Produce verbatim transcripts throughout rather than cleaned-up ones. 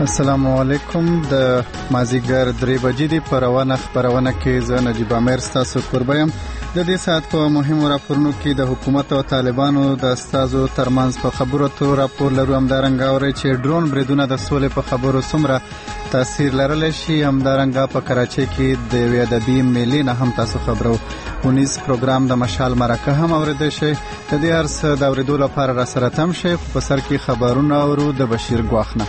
السلام علیکم. د مازیګر درې بجې دی په روانه خبرونه کې زه نجیب امیر ستاسو قربایم. د دې ساعت په مهمو راپورونو کې د حکومت او طالبانو د استازو ترمنځ په خبرو اترو راپور لرو. همدارنګه اوري چې ډرون بریدونه د سولې په خبرو څومره تاثیر لرلی شي. همدارنګه په کراچۍ کې د یوې ادبي میلې نه هم تاسو خبرو. ونیز پروګرام د مشال مرکه هم اوریدئ شئ. د دې هر څه د اوریدو لپاره را سره تم شئ. په سر کې خبرونه اورو د بشیر ګواخنه.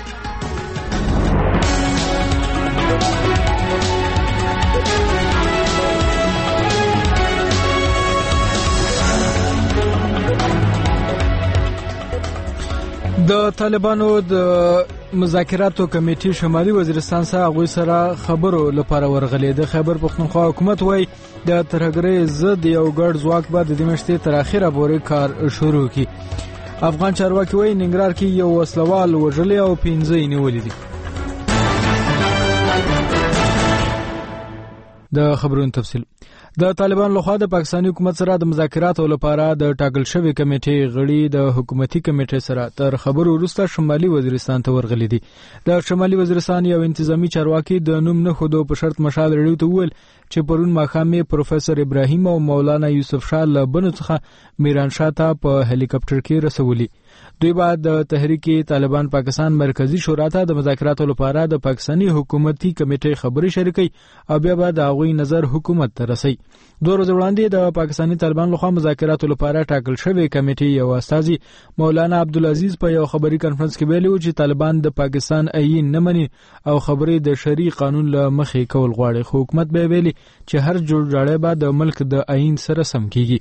د طالبانو د مذاکراتو کمیټې شمالي وزیرستان سره غوي سره خبرو لپاره ورغلي. د خیبر پختونخوا حکومت وای د ترهګرۍ ضد یو ګډ ځواک به د میاشتې تر اخره پورې کار شروع کړي. افغان چارواکي وای ننګرهار کې یو وسلوال وژلی او پنځه یې نیولي دي. د خبرونو تفصیل. د طالبان لخوا د پاکستاني حکومت سره د مذاکراتو لپاره د ټاکل شوی کمیټې غړي د حکومتي کمیټې سره تر خبرو وروسته شمالي وزیرستان ته ورغلي دي. د شمالي وزیرستان یو انتظامی چارواکي د نوم نه خودو په شرط مشال رډیو ته وویل چې پرون ماښام پروفیسور ابراهیم او مولانا یوسف شاه له بنو څخه میرانشاه ته په هلیکاپټر کې رسولي. دوی بعد د تحریک طالبان پاکستان مرکزی شورا ته د مذاکراتو لپاره د پاکستاني حکومتي کمیټې خبري شریکي او بیا به د هغوی نظر حکومت ته رسي. دوه ورځې وړاندې د پاکستاني طالبان لخوا مذاکراتو لپاره ټاکل شوی کمیټې یو استازي مولانا عبدالعزیز په یو خبري کانفرنس کې ویلي چې طالبان د پاکستان عین نه مني او خبرې د شرعي قانون له مخې کول غواړي. خو حکومت به ویلي چې هر جوړجاړی به د ملک د عین سره سم کیږي.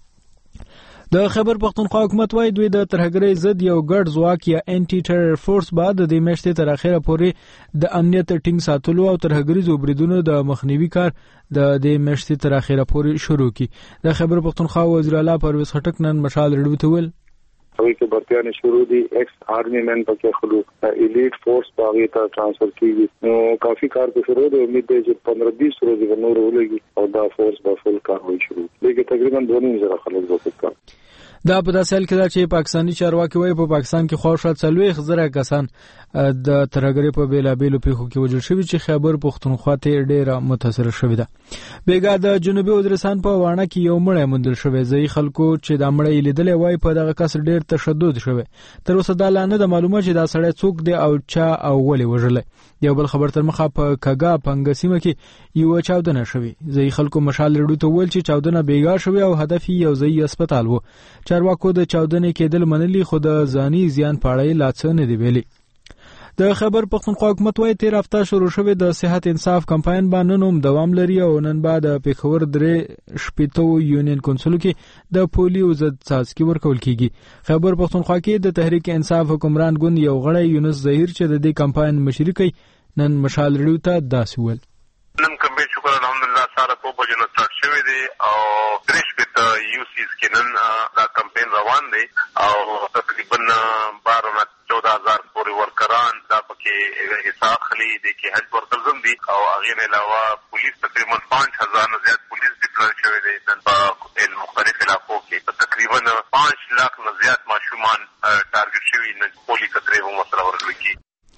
د خیبر پختونخوا حکومت وای دوی د ترهګرۍ ضد یو ګډ ځواک یا انټي ټیرر فورس بعد د میاشتې تر اخره پورې د امنیت ټینګ ساتلو او ترهګریزو بریدونو د مخنیوي کار د دې میاشتې تر اخره پورې شروع کی. د خیبر پختونخوا وزیر اعلی پرویز خټک نن مشال رډیو ته ویل وی کې برتیانه شروع دي ایکس آرمی مین پکې خلو الیټ فورس باغی ته ټرانسفر کیږي. نو کافی کار کو شروع دی. امید دی چې پندرہ بیس ورځې نور ولګي او دا فورس به فل کاروي شروع لګي. تقریبا دوه نیم زره خلک وکړي. دا په داسې حال کې ده چې پاکستاني چارواکي وایي په پاکستان کې خورشات څلوېښت زره کسان د ترهګرۍ په بیلابیلو پیښو کې وژل شوي چې خیبر پختونخوا ته ډېره متاثره شوې ده. بیګا د جنوبي وزیرستان په واڼه کې یو مړی موندل شوی. ځایي خلکو چې دا مړی لیدلی وایي په دغه کس ډېر تشدد شوی. تر اوسه دا لا نه ده معلومه چې دا سړی څوک دی او چا او ولې وژلی. یو بل خبر تر مخه په کږه پنګه سیمه کې یو چاودنه شوې. ځایي خلکو مشال رډیو ته وویل چې چاودنه بیګا شوې او هدف یې یو ځایي هسپتال و. چارواکو د چاودنې کېدل منلي خو د ځاني زیان په اړه یې لا څه نه دي ویلي. د خیبر پختونخوا حکومت وایي تیر هفته شروع شوی د صحت انصاف کمپاین به نن هم دوام لري او نن به د پېښور درې شپېتو یونین کونسلو کې د پولیو ضد څاڅکي ورکول کیږي. خیبر پختونخوا کې د تحریک انصاف حکمران ګوند یو غړی یونس ظهیر چې د دې کمپاین مشري کوي نن مشال رډیو ته داسې ویل نن کمپاین شکر الحمدلله ساره په بجنه سٹارټ شوی دی او درې شپېته یو سیز کې نن دا کمپاین روان دی او تقریبا بارہ نه چودہ هزار پورې ورکران دا پکې حساب خلی دي کې هج ورکر زم دي او هغه نه علاوه پولیس تقریبا پانچ هزار نه زیات پولیس ډیپلوی شوی دی په مختلف علاقو کې. تقریبا پانچ لاکھ نه زیات ماشومان ټارګټ شوي نه پولیس خطرې هم سره ورغلي کی.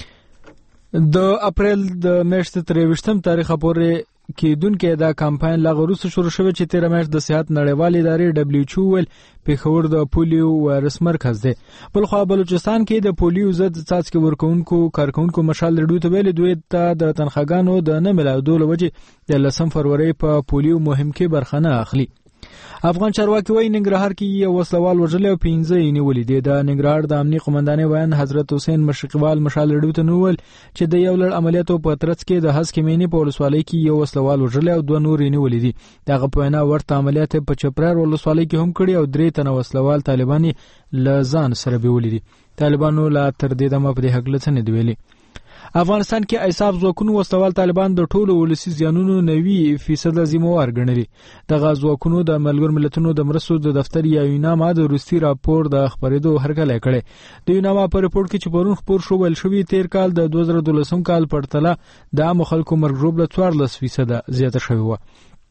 د اپریل د میاشتې تر یوویشتم تاریخه پورې کېدونکې دا کمپاین لا وروسته شروع شوی چې تیره میاشت د صحت نړیوالې ادارې ډبلیو ایچ او ویل پېښور د پولیو وایرس مرکز دی. بلخوا بلوچستان کې د پولیو ضد څاڅکي ورکوونکو کارکوونکو مشال رډیو ته ویلي دوی ته د تنخواګانو د نه میلاودو له وجې د لسم فروری په پولیو مهم کې برخه نه اخلي. افغان چارواکي وایي ننګرهار کې یو وسلوال وژلی او پنځه یې نیولي دي. د ننګرهار د امنیه قومندانۍ ویان حضرت حسین مشرقیوال مشال رډیو ته وویل چې د یو لړ عملیاتو په ترڅ کې د هسکې مینې په ولسوالۍ کې یو وسلوال وژلی او دوه نور یې نیولي دي. د هغه په وینا ورته عملیات په چپرهار ولسوالۍ کې هم کړي او درې تنه وسلوال طالبان یې له ځان سره بیولي دي. طالبانو لا تر دې دمه په دې هکله څه نه دي ویلي. افغانستان کې ایساف ځواکونو وسلوال طالبان د ټولو ولسي زیانونو نوي فیصد ذمہوار ګڼلي. دغه ځواکونو د ملګرو ملتونو د مرستو د دفتر یا یوناما د روسي راپور د خبرېدو هرکلی کړی. د یوناما په رپورټ کې چې پرون خپور شو ویل شوي تیر کال د دوه زره دولسم کال پرتله د عامو خلکو مرګ ژوبله څوارلس فیصده زیاته شوې وه.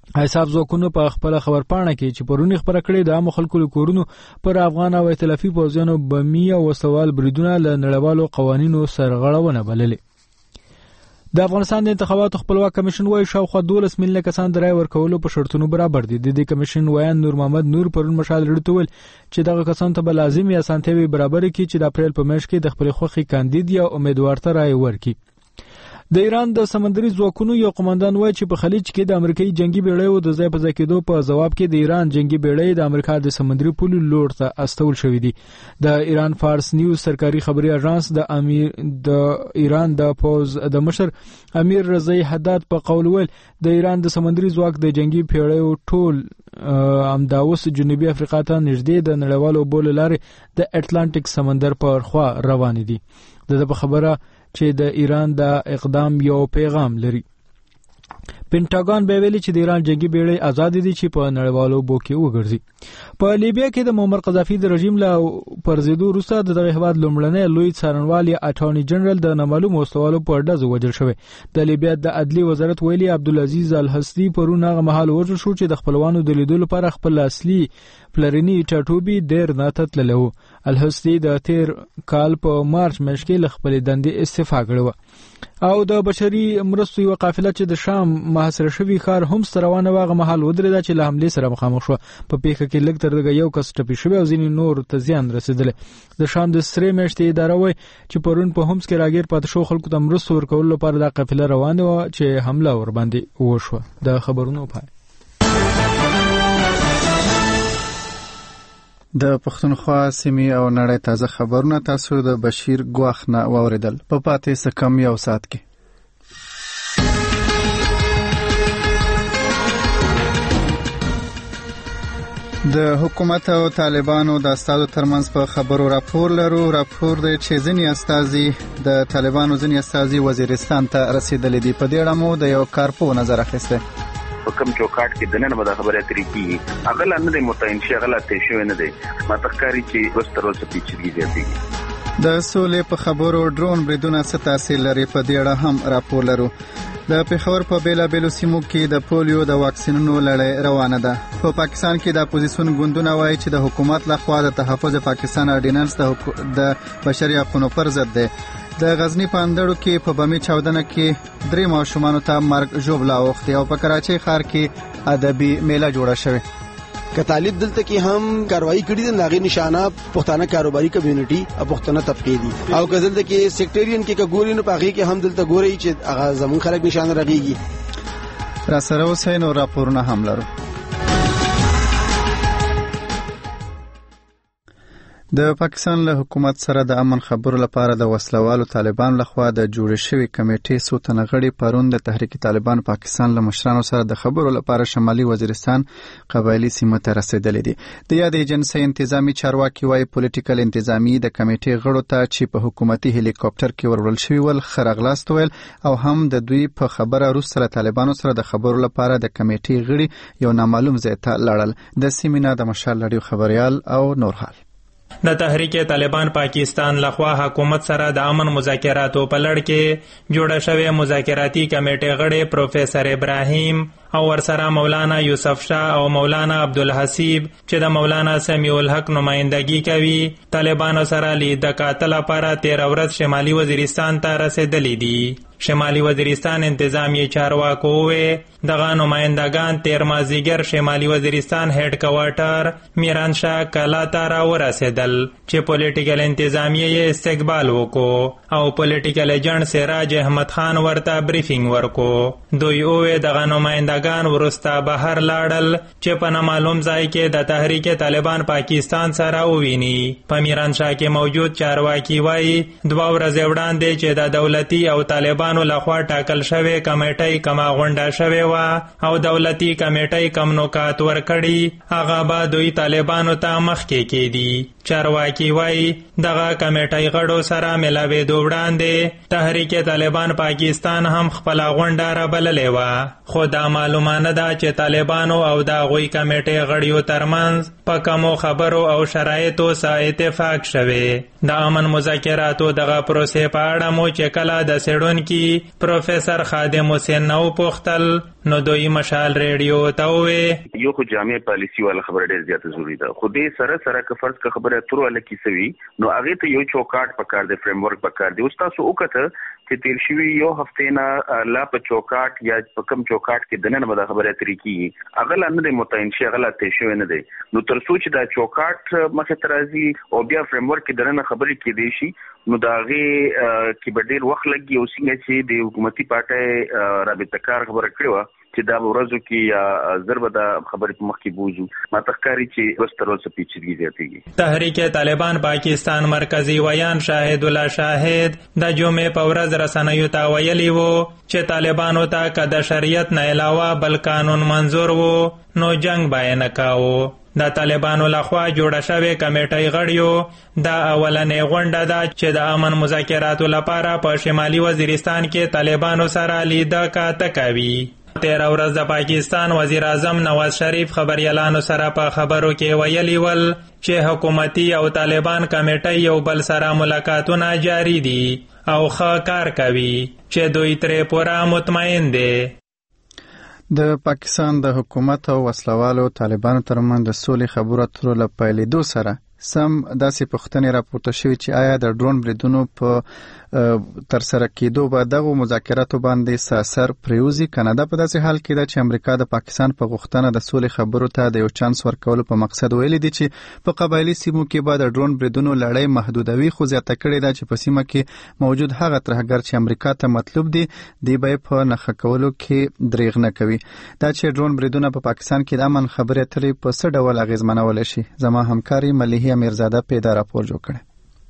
حساب ځواکونو په خپل خبرپاڼه کې چې پرونی خبره کړې د عام خلکو کورونو پر افغان او ائتلافي پوځیانو بمی او وسوال بریدونه له نړیوالو قوانینو سرغړونه بللې. د افغانستان د انتخاباتو خپلواک کمیشن وايي شاوخوا دولس میلیونه کسان د رای ورکولو په شرطونو برابر دي. د دې کمیشن وایان نور محمد نور پرون مشال لري ویل چې دغه کسان ته به لازمي اسانتیاوي برابر کړي چې د اپریل په میاشت کې د خپل خوخي کاندید یا امیدوار ته رای ورکړي. د ایران د سمندري ځواکونو یو قومندان وایي چې په خلیج کې د امریکایي جنگي بیړیو د ځای په ځای کېدو په جواب کې د ایران جنگي بیړۍ د امریکا د سمندري پولو لور ته استول شوې دي. د ایران فارس نیوز سرکاري خبري اژانس د امیر د ایران د پوز د مشر امیر رضای حداد په قول ویل د ایران د سمندري ځواک د جنگي بیړیو ټول امداوس جنوبي افریقا ته نږدې د نړیوالو بول لارې د اټلانټیک سمندر پر خوا روان دي. د خبره چې د ایران د اقدام یو پیغام لري. پینټاګون به ویلي چې د ایران جنگي بیړۍ آزاد دي چې په نړیوالو بو کې وګرځي. په لیبیا کې د معمر قذافي د رژیم له پرځېدو وروسته د دغه هیواد لومړنی لوی څارنوال اټارنی جنرال د نامعلومو وسوالو په ډزو وژل شوی. د لیبیا د عدلي وزارت ویلي عبدالعزیز الحسدي پرون هغه مهال وژل شو چې د خپلوانو د لیدو لپاره خپل اصلي پلرینی ټاټوبي ډیر نه تتللو. الحسدي د تیر کال په مارچ میاشت کې له خپل دندې استعفا کړو او د بشري مرستو یو قافله چې د شام محاصره شوی ښار هم روانه واغه محل ودرېده چې له حمله سره مخامخ شو. په پیښه کې لږ تر دغه یو کس ټپي شوی او ځینې نور ته زیان رسیدلی. د شام د سرې میاشتې اداره وایي چې پرون په همس کې راګیر پاتې شو خلکو ته مرستو ورکولو لپاره د قافله روانه وه چې حمله ورباندې وشوه. د خبرونو پای. د پښتونخوا سیمې او نړۍ تازه خبرونه تاسو د بشیر ګواخ نه واوریدل. په پاتې څه کم یو ساعت کې د حکومت او طالبانو د استادو ترمنځ په خبرو راپور لرو. راپور دی چې ځینې استازي د طالبانو ځینې استازي وزیرستان ته رسیدلي دي. په دې اړه مو د یو کارپو نظر اخیستی. په کوم چوکاټ کې د نن به خبره اترې کیږي هغه نه دی متعین شي هغه ته شوی نه دی ما تخکاری چې وسترو څه پیچلي زیاتېږي. د سولې په خبرو ډرون بریدونه څه تاثیر لري په دې اړه هم راپور لرو. د پېښور په بیلابېلو سیمو کې د پولیو د واکسینونو لړۍ روانه ده. په پاکستان کې د اپوزیسیون ګوندونه وایي چې د حکومت لخوا د تحفظ پاکستان اورډیننس د بشري حقوقو پر ضد دی. د غزنی په اندړو کې په بمی چاودنه کې درې ماشومانو ته مرګ ژوبلا اوختي او په کراچۍ ښار کې ادبي میله جوړه شوې. که طالب دلته کې هم کاروایی کړي دي ناغي نشانه پښتانه کاروباري کمیونټي او پښتانه طبقه دي او که دلته کې سیکټریان کې ګوري نو پاغي کې هم دلته ګوري چې هغه زمون خلک نشانه رغيږي. را سره اوسئ نو راپورونه هم لرو. د پاکستان له حکومت سره د امن خبرو لپاره د وسلوالو طالبان لخوا د جوړ شوی کمیټې څو تنه غړي پرون د تحریک طالبان پاکستان له مشرانو سره د خبرو لپاره شمالي وزیرستان قبایلی سیمه ته رسیدلي دي. د یاد ایجنسی انتظامی چارواکي وايي پولیټیکل انتظامی د کمیټې غړو ته چې په حکومتي هلیکاپټر کې ورول شوی ول خرغلاست ویل او هم د دوی په خبره روسره طالبانو سره د خبرو لپاره د کمیټې غړي یو نامعلوم ځای ته لاړل. د سیمینار د مشال لړیو خبريال او نور حال. د تحریک طالبان پاکستان لخوا حکومت سره د امن مذاکراتو په لړ کې جوړه شوې مذاکراتي کمیټې غړي پروفیسور ابراهیم او ورسره مولانا یوسف شاه او مولانا عبدالحسیب چې د مولانا سمیع الحق نمائندګي کوي طالبانو سره لید کاتل لپاره تیر ورځ شمالي وزیرستان ته رسیدلي دي. شمالي وزیرستان انتظامی چارواکو وې دغه نمائندگان تیر مازیګر شمالي وزیرستان هډ کوارټر میرانشاه کلا ته راورسېدل چې پولیټیکل انتظامی یې استقبال وکړو او پولیټیکل ایجنټ سراج احمد خان ورته بریفینګ ورکړو. دوی وې دغه نمائندگان ورسته بهر لاړل چې په نامعلوم ځای کې د تحریک طالبان پاکستان سره وویني. په میرانشاه کې موجود چارواکي وایي دوه ورځې وړاندې چې د دولتي او طالبان نو لخوا ټاکل شوی کمیټې کما غونډه شوی و او دولتي کمیټې کم نوکات ورکړي هغه به دوی طالبانو ته مخکې کېدي. چارواکي وایي دغه کمیټې غړو سره ملاوېدو وړاندې تحریک طالبان پاکستان هم خپله غونډه رابللې وه، خو دا معلومه نه ده چې طالبانو او د هغوی کمیټې غړیو ترمنځ په کومو خبرو او شرایطو څه اتفاق شوی. د امن مذاکراتو دغه پروسې په اړه مو چې کله د څېړونکي پروفیسر خادم حسین نه وپوښتل نو دوی مشال ریډیو ته وویل یو خو جامع پالیسي والا خبره ډېر زیاته ضروري ده، خو دې سره سره که فرض که خبره اترو والا کیسه وي نو هغې ته یو چوکاټ پکار دی، فریم ورک پکار دی. اوس تاسو وکته چې تیر شوي یو هفتې نه لا په چوکاټ یا په کوم چوکاټ کې دننه به دا خبره اترې کېږي، هغه لا نه دی متعین شوی، هغه لا طی شوی نه دی. نو تر څو چې دا چوکاټ مخې ته راځي او بیا فریم ورک کې دننه خبرې کېدی شي نو د هغې کې به ډېر وخت لګي. او څنګه چې د حکومتي پارټۍ رابطه کار خبره کړې وه چې دا به ورځو کې یا زر به دا خبرې په مخ کې بوځو، ماته ښکاري چې اوس تر اوسه پیچیدګي زیاتېږي. تحریک طالبان پاکستان مرکزي ویان شاهد الله شاهد د جمعې په ورځ رسنیو ته ویلي وو چې طالبانو ته که د شریعت نه علاوه بل قانون منظور وو نو جنگ به یې نه کاوه. د طالبانو لخوا جوړه شوې کمیټې غړیو دا اولنې غونډه ده چې د امن مذاکراتو لپاره په شمالي وزیرستان کې طالبانو سره لیده کاته کوي. تیره ورځ د پاکستان وزیر اعظم نواز شریف خبریالانو سره په خبرو کې ویلي ول چې حکومتي او طالبان کمیټې یو بل سره ملاقاتونه جاری دي او ښه کار کوي چې دوی ترې پوره مطمئن دي. د پاکستان د حکومت او وسلوالو طالبانو ترمنځ د سولې خبرو اترو له پیلېدو سره سم داسې پوښتنې راپورته شوې چې آیا د ډرون بریدونو په تر سره کېدو به دغو مذاکراتو باندې څه اثر پرېوځي که نه. دا په داسې حال کې ده چې امریکا د پاکستان په غوښتنه د سولې خبرو ته د یو چانس ورکولو په مقصد ویلي دي چې په قبایلي سیمو کې به د ډرون بریدونو لړۍ محدودوي، خو زیاته کړې ده چې په سیمه کې موجود هغه ترهګر چې امریکا ته مطلوب دي دی به یې په نښه کولو کې دریغ نه کوي. دا چې ډرون بریدونه په پاکستان کې د امن خبرې اترې په څه ډول اغېزمنولی شي، زما همکاري ملیحه امیرزاده پیدا راپور جوړ کړی.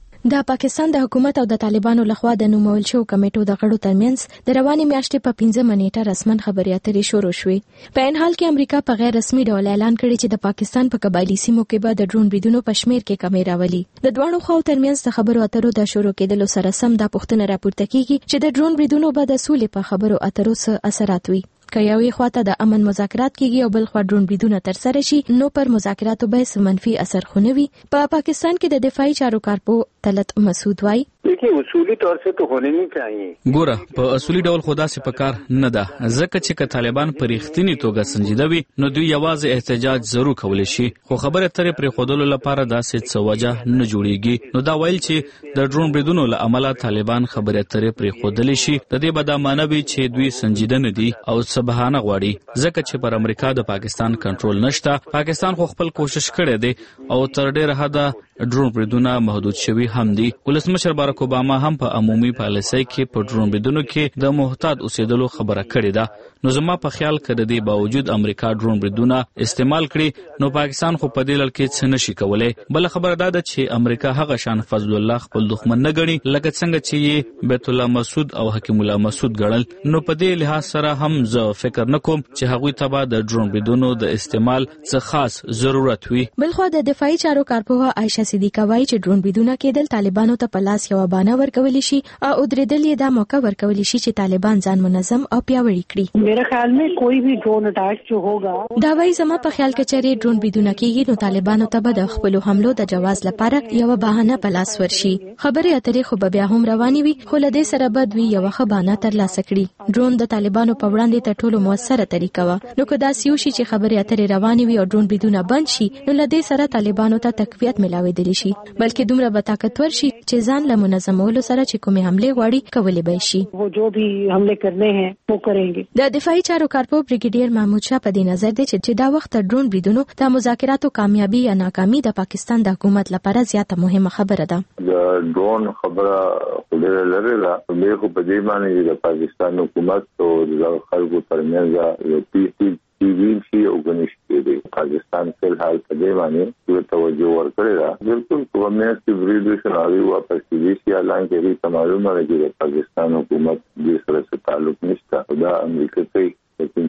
د پاکستان د حکومت او د طالبانو لخوا د نومول شوو کمیټو د غړو ترمنځ د روانې میاشتې په پنځمه نیټه رسماً خبرې اترې شروع شوې. په عین حال کې امریکا په غیر رسمي ډول اعلان کړی چې د پاکستان په قبایلي سیمو کې به د ډرون بریدونو په شمېر کې کمی راولي. د دواړو خواو ترمنځ د خبرو اترو د شروع کېدلو سره سم دا پوښتنه راپورته کیږي چې د ډرون بریدونو به د سولې په خبرو اترو څه اثرات وي. که یوې خواته د امن مذاکرات کیږي او بل خوا ډرون بریدونه ترسره شي نو پر مذاکراتو به څه منفي اثر خو نه وي. په پاکستان کې د دفاعي چارو کارپو طلعت مسعود وایي देखिए उसूली तौर से तो होने नहीं चाहिए. ګوره په اصولي ډول خدا سي پکار نه ده، ځکه چې که طالبان په ریښتینی توګه سنجیده وي نو دوی یوازې احتجاج ضرور کولی شي، خو خبره ترې پرې خودلو لپاره داسې څه وجه نه جوړیږي. نو دا ویل چې د ډرون بریدونو له امله طالبان خبره ترې پرې خودلی شي د دې به دا معنی وي چې دوی سنجیده نه دي او څه بهانه غواړي، ځکه چې پر امریکا د پاکستان کنټرول نشته. پاکستان خو خپل کوشش کړی دی او تر ډیره حده ډرون بریدونه محدود شوي هم دي. ولسمشر بارک اوباما هم په عمومي پالیسۍ کې په ډرون بریدونو کې د محتاط اوسېدلو خبره کړې ده. نو زما په خیال کې د دې باوجود امریکا ډرون بریدونه استعمال کړي نو پاکستان خو په دې لړ کې څه نشي کولای. بل خبره دا ده چې امریکا هغه شان فضل الله خپل دښمن نه ګڼي لکه څنګه چې یې بیت الله مسعود او حکیم الله مسعود ګڼل. نو په دې لحاظ سره هم زه فکر نه کوم چې هغوی ته به د ډرون بریدونو د استعمال څه خاص ضرورت وي. بلخوا د دفاعي چارو کارپوه عایشه صدیقه وایي چې ډرون بریدونه کېدل طالبانو ته په لاس یوه بانه ورکولی شي او درېدل یې دا موقع ورکولی شي چې طالبان ځان منظم او پیاوړي کړي. میرے خیال میں کوئی بھی ډرون اٹیک جو ہوگا دا وایي زما په خیال کې چې ډرون بریدونه کېږي نو طالبانو ته به د خپلو حملو د جواز لپاره یوه بهانه په لاس ورشي. خبرې اترې خو به بیا هم روانې وي خو له دې سره به دوی یوه ښه بهانه ترلاسه کړي. ډرون د طالبانو په وړاندې تر ټولو مؤثره طریقه وه. نو که داسې وشي چې خبرې اترې روانې وي او ډرون بریدونه بند شي نو له دې سره طالبانو ته تقویت ملاوېدلی شي، بلکې دومره به طاقتور شي چې ځان له منظمولو سره چې کومې حملې غواړي کولی به شي. وہ جو بھی حملے کرنے ہیں وہ کریں گے. د دفاعي چارو کارپو بریګیډیر محمود شاه په دې نظر دی چې دا وخت ډرون بریدونو د مذاکراتو کامیابی یا ناکامي د پاکستان د حکومت لپاره زیاته مهمه خبره ده. د ډرون خبره ډېره لري ده، موږ په دې باندې د پاکستان حکومت او د خلکو ترمنځ یو پیټي ویل شي او غنښت دی. پاکستان په حال په دې باندې یو توجه ورکړی ده. بالکل کومه چې بریډ شناوي واپس کیږي چې اعلان کوي ته معلومه ده چې پاکستان حکومت دې سره څه تعلق نشته. دا امریکا ته چې چې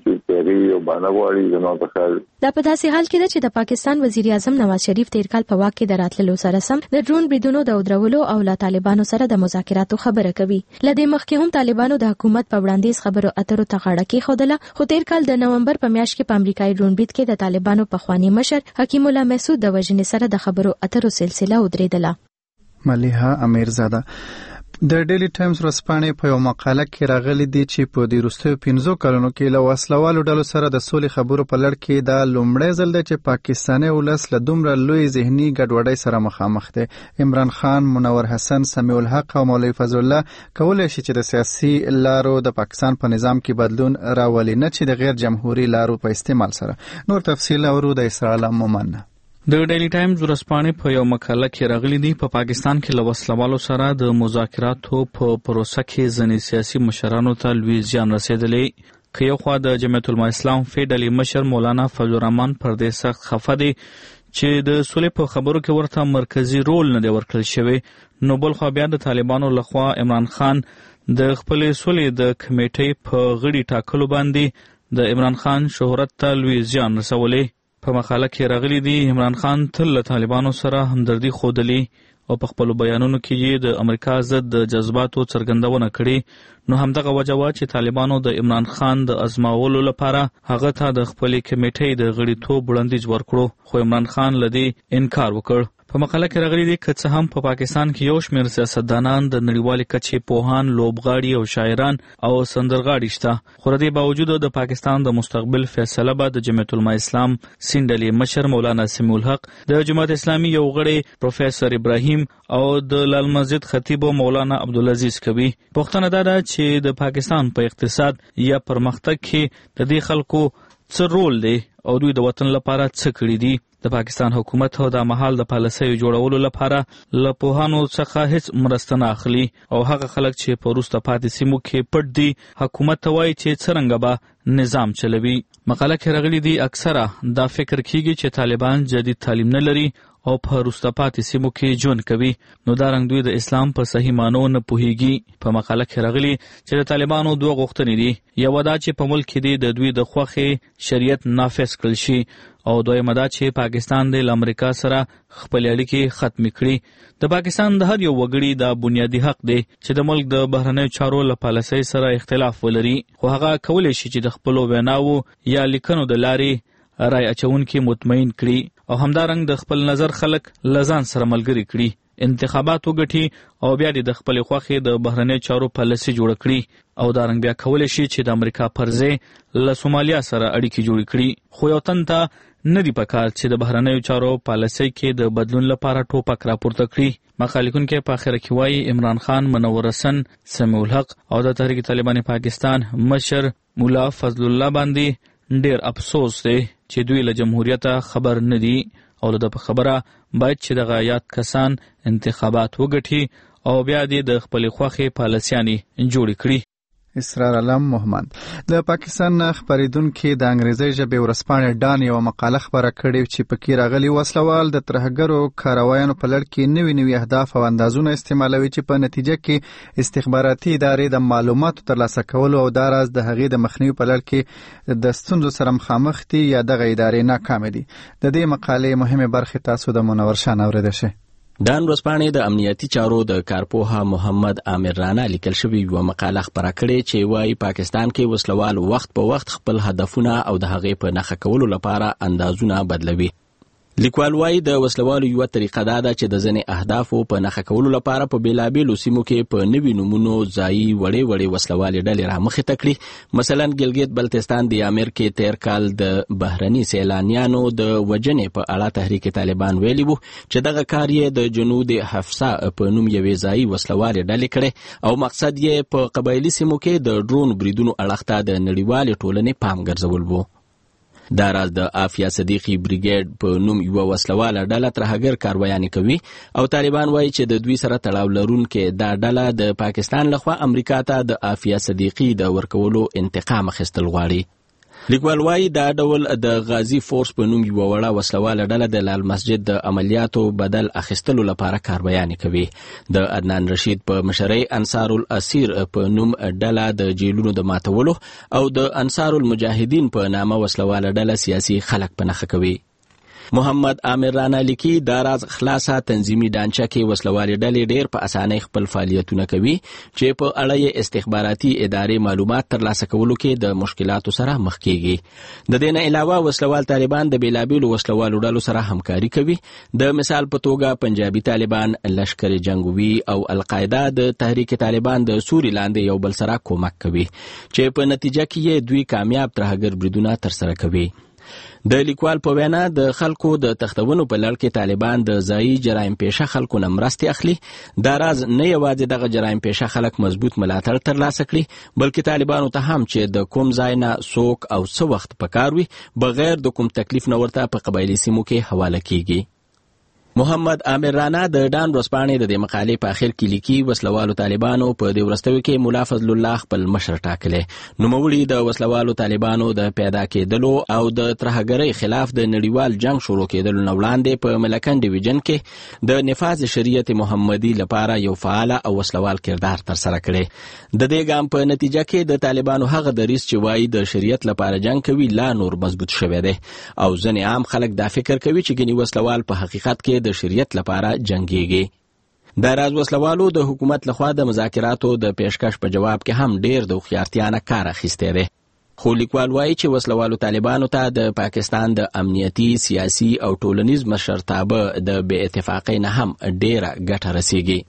یو باندې غواړي زموږ په خیال. دا په داسې حال کې ده چې د پاکستان وزیر اعظم نواز شریف تیر کال په واک کې د راتللو سره سم د ډرون بریدونو د ودرولو او له طالبانو سره د مذاکراتو خبره کوي. لدې مخکې هم طالبانو د حکومت په وړاندیز خبرو اترو ته غاړه کېښودله، خو تیر کال د نومبر په میاشت کې په امریکایي ډرون برید کې د طالبانو پخوانی مشر حکیم الله محسود د وژنې سره د خبرو اترو سلسله ودرېدله. ملیحه امیرزاده د ډیلی ټایمز ورځپاڼې په یو مقاله کې راغلي دي چې په دې وروستیو پنځو کلونو کې له وسلوالو ډلو سره د سولې خبرو په لړ کې دا لومړی ځل دی چې پاکستاني ولس له دومره لوی ذهني ګډوډۍ سره مخامخ دی. عمران خان، منور حسن، سمیع الحق او مولوي فضل الله کولی شي چې د سیاسي لارو د پاکستان په نظام کې بدلون راولي، نه چې د غیر جمهوري لارو په استعمال سره. نور تفصیل اورو د اسرائیل مومن. د ډیلی ټایمز ورځپاڼې په یو مقاله کې راغلي دي په پاکستان کې له وسلوالو سره د مذاکراتو په پروسه کې ځینې سیاسي مشرانو ته لوی زیان رسېدلی. که یو خوا د جمعیت الاسلام فی ډلې مشر مولانا فضل الرحمن پر دې سخت خفه دی چې د سولې په خبرو کې ورته مرکزي رول نه دی ورکړل شوی، نو بل خوا بیا د طالبانو لخوا عمران خان د خپلې سولې د کمیټې په غړي ټاکلو باندې د عمران خان شهرت ته لوی زیان رسولی. په مقاله کې راغلي دي عمران خان تل له طالبانو سره همدردي ښودلي او په خپلو بیانونو کې یې د امریکا ضد د جذباتو څرګندونه کړې، نو همدغه وجه وه چې طالبانو د عمران خان د ازماولو لپاره هغه ته د خپلې کمیټې د غړیتوب وړاندیز ورکړو، خو عمران خان له دې انکار وکړ. په مقاله کې راغلي دي که څه هم په پاکستان کې یو شمېر سیاستدانان د نړیوالې کچې پوهان، لوبغاړي او شاعران او سندرغاړي شته، خو د دې باوجود د پاکستان د مستقبل فیصله به د جمعیت الاسلام سین ډلې مشر مولانا سمیع الحق، د جماعت اسلامي یو غړی پروفیسور ابراهیم او د لال مسجد خطیب مولانا عبدالعزیز کوي. پوښتنه دا ده چې د پاکستان په اقتصاد یا پرمختګ کې د دې خلکو څه رول دی او دوی د وطن لپاره څه کړي دي. د پاکستان حکومت هو د مهال د پالیسیو جوړولو لپاره له پوهانو څخه هیڅ مرسته نه اخلي او هغه خلک چې په وروسته پاتې سیمو کې پټ دي حکومت ته وایي چې څرنګه به نظام چلوي. مقاله کې راغلي دي اکثره دا فکر کیږي چې طالبان جدید تعلیم نه لري او په وروسته پاتې سیمو کې ژوند کوي، نو دا رنګ دوی د اسلام په صحیح معنو نه پوهیږي. په مقاله کې راغلي چې د طالبانو دوه غوښتنې دي، یوه دا چې په ملک کې دی د دوی د خوښې شریعت نافذ کړل شي او دویمه دا چې پاکستان د امریکا سره خپل اړیکې ختم کړي. د پاکستان د هر یو وګړي دا بنیادی حق دی چې د ملک د بهرنیو چارو له پالیسۍ سره اختلاف ولري، خو هغه کولی شي چې د خپلو ویناوو یا لیکنو د لارې رای اچونکي مطمئن کړي او همدارنګ د خپل نظر خلک له ځان سره ملګري کړي، انتخابات وګټي او بیا د خپل خوښې د بهرنیو چارو پالیسي جوړ کړي او دارنګ بیا کولی شي چې د امریکا پر ځای له سومالیا سره اړیکې جوړې کړي. خو یو تن ته نه دی پکار چې د بهرنیو چارو پالیسۍ کې د بدلون لپاره ټوپک راپورته کړي. مقاله لیکونکی په اخره کې وایي عمران خان، منور حسن، سمیع الحق او د تحریک طالبان پاکستان مشر مولا فضل الله باندې ډیر افسوس دی چې دوی له جمهوریته خبر نه دي او د خبره باید چې دغه یاد کسان انتخابات وګټي او بیا دې د خپل خوښې پالیسیانې جوړې کړي. اسرار علم محمد د پاکستان خبریدونکو د انګریزي ژبې ورځپاڼې ډان یو مقاله خبره کړې چې پکې راغلي وسلوال د ترهګرو کاروایانو په لړ کې نوي نوي اهداف او اندازونه استعمالوي چې په نتیجه کې استخباراتي ادارې د معلوماتو ترلاسه کولو او دا راز د هغې د مخنیوي په لړ کې د ستونزو سره مخامخ دي یا دغه ادارې ناکامې دي. د دې مقالې مهمه برخه تاسو د منور شان اوریدل شي. دان ورځپاڼې د امنیتي چارو د کارپوها محمد عامر رانا لیکل شوی یو مقاله خبره کړې چې وايي پاکستان کې وسلوال وخت په وخت خپل هدفونه او د هغې په نښه کولو لپاره اندازونه بدلوي. لیکوال وايي د وسلوالو یو طریقه دا ده چې د ځینې اهدافو په نښه کولو لپاره په بیلابیلو سیمو کې په نوي نومونو ځایي وړې وړې وسلوالې ډلې رامخې ته کړي. مثلا ګلګیت بلتستان د یامر کې تیر کال د بهرني سیلانیانو د وجنې په اړه تحریک طالبان ویلي وو چې دغه کار یې د جنود حفصه په نوم یوې ځایي وسلوالې ډلې کړې او مقصد یې په قبایلي سیمو کې د ډرون بریدونو اړخ ته د نړیوالې ټولنې پام ګرځول وو. دا راز د آفیا صدیقي بریګیډ په نوم یو وسلواله ډله ترهګر کاروایانې کوي او طالبان وایي چې د دوی سره تړاو لرونکي دا ډله د پاکستان لخوا امریکا ته د آفیا صدیقي د ورکولو انتقام اخیستل غواړي. لیکوال وايي دا ډول د غازی فورس په نوم یو وړه وسلواله ډله د لال مسجد د عملیاتو بدل اخیستلو لپاره کار بیان کوي. د عدنان رشید په مشرۍ انصار الاسیر په نوم ډله د جیلونو د ماتولو او د انصار المجاهدین په نامه وسلواله ډله سیاسي خلک په نښه کوي. محمد عامر رانا لیکي دا راز خلاصه تنظیمي ډانچه کې وسلوالې ډلې ډېر په اسانۍ خپل فعالیتونه کوي چې په اړه یې استخباراتي ادارې معلومات ترلاسه کولو کې د مشکلاتو سره مخ کیږي. د دې نه علاوه وسلوال طالبان د بیلابیلو وسلوالو ډلو سره همکاري کوي. د مثال په توګه پنجابي طالبان، لشکر جنگوي او القاعده د تحریک طالبان د سوري لاندې یو بل سره کومک کوي چې په نتیجه کې دوی کامیاب ترهګر بریدونه ترسره کوي. د لیکوال په وینا د خلکو د تختونو په لړ کې طالبان د ځایي جرایم پیشه خلکو نه مرستې اخلي. دا راز نه یوازې دغه جرایم پیشه خلک مضبوط ملاتړ ترلاسه کړي بلکې طالبانو ته هم چې د کوم ځای نه څوک او څه وخت پکار وي بغیر د کوم تکلیف نه ورته په قبایلي سیمو کې حواله کیږي. محمد عامر رانا د ډان ورځپاڼې د دې مقالې په اخر کې لیکي وسلوالو طالبانو په دې وروستیو کې ملا فضل الله خپل مشر ټاکلی. نوموړي د وسلوالو طالبانو د پیدا کېدلو او د ترهګرۍ خلاف د نړیوال جنگ شروع کېدلو نه وړاندې په ملکن ډیویژن کې د نفاذ شریعت محمدي لپاره یو فعال او وسلوال کردار ترسره کړی. د دې ګام په نتیجه کې د طالبانو هغه دریځ چې وایي د شریعت لپاره جنگ کوي لا نور مضبوط شوی دی او ځینې عام خلک دا فکر کوي چې ګنې وسلوال په حقیقت کې د شریعت لپاره جنگيږي. دا راز وسلوالو د حکومت لخوا د مذاکراتو د پیشکش په جواب کې هم ډیر د خيارتیا نه کار اخیستی دی. خو لیکوال وایي چې وسلوالو طالبانو ته د پاکستان د امنیتي، سیاسي او ټولنیز مشرتابه د بې اتفاقۍ نه هم ډیره ګټه رسیږي.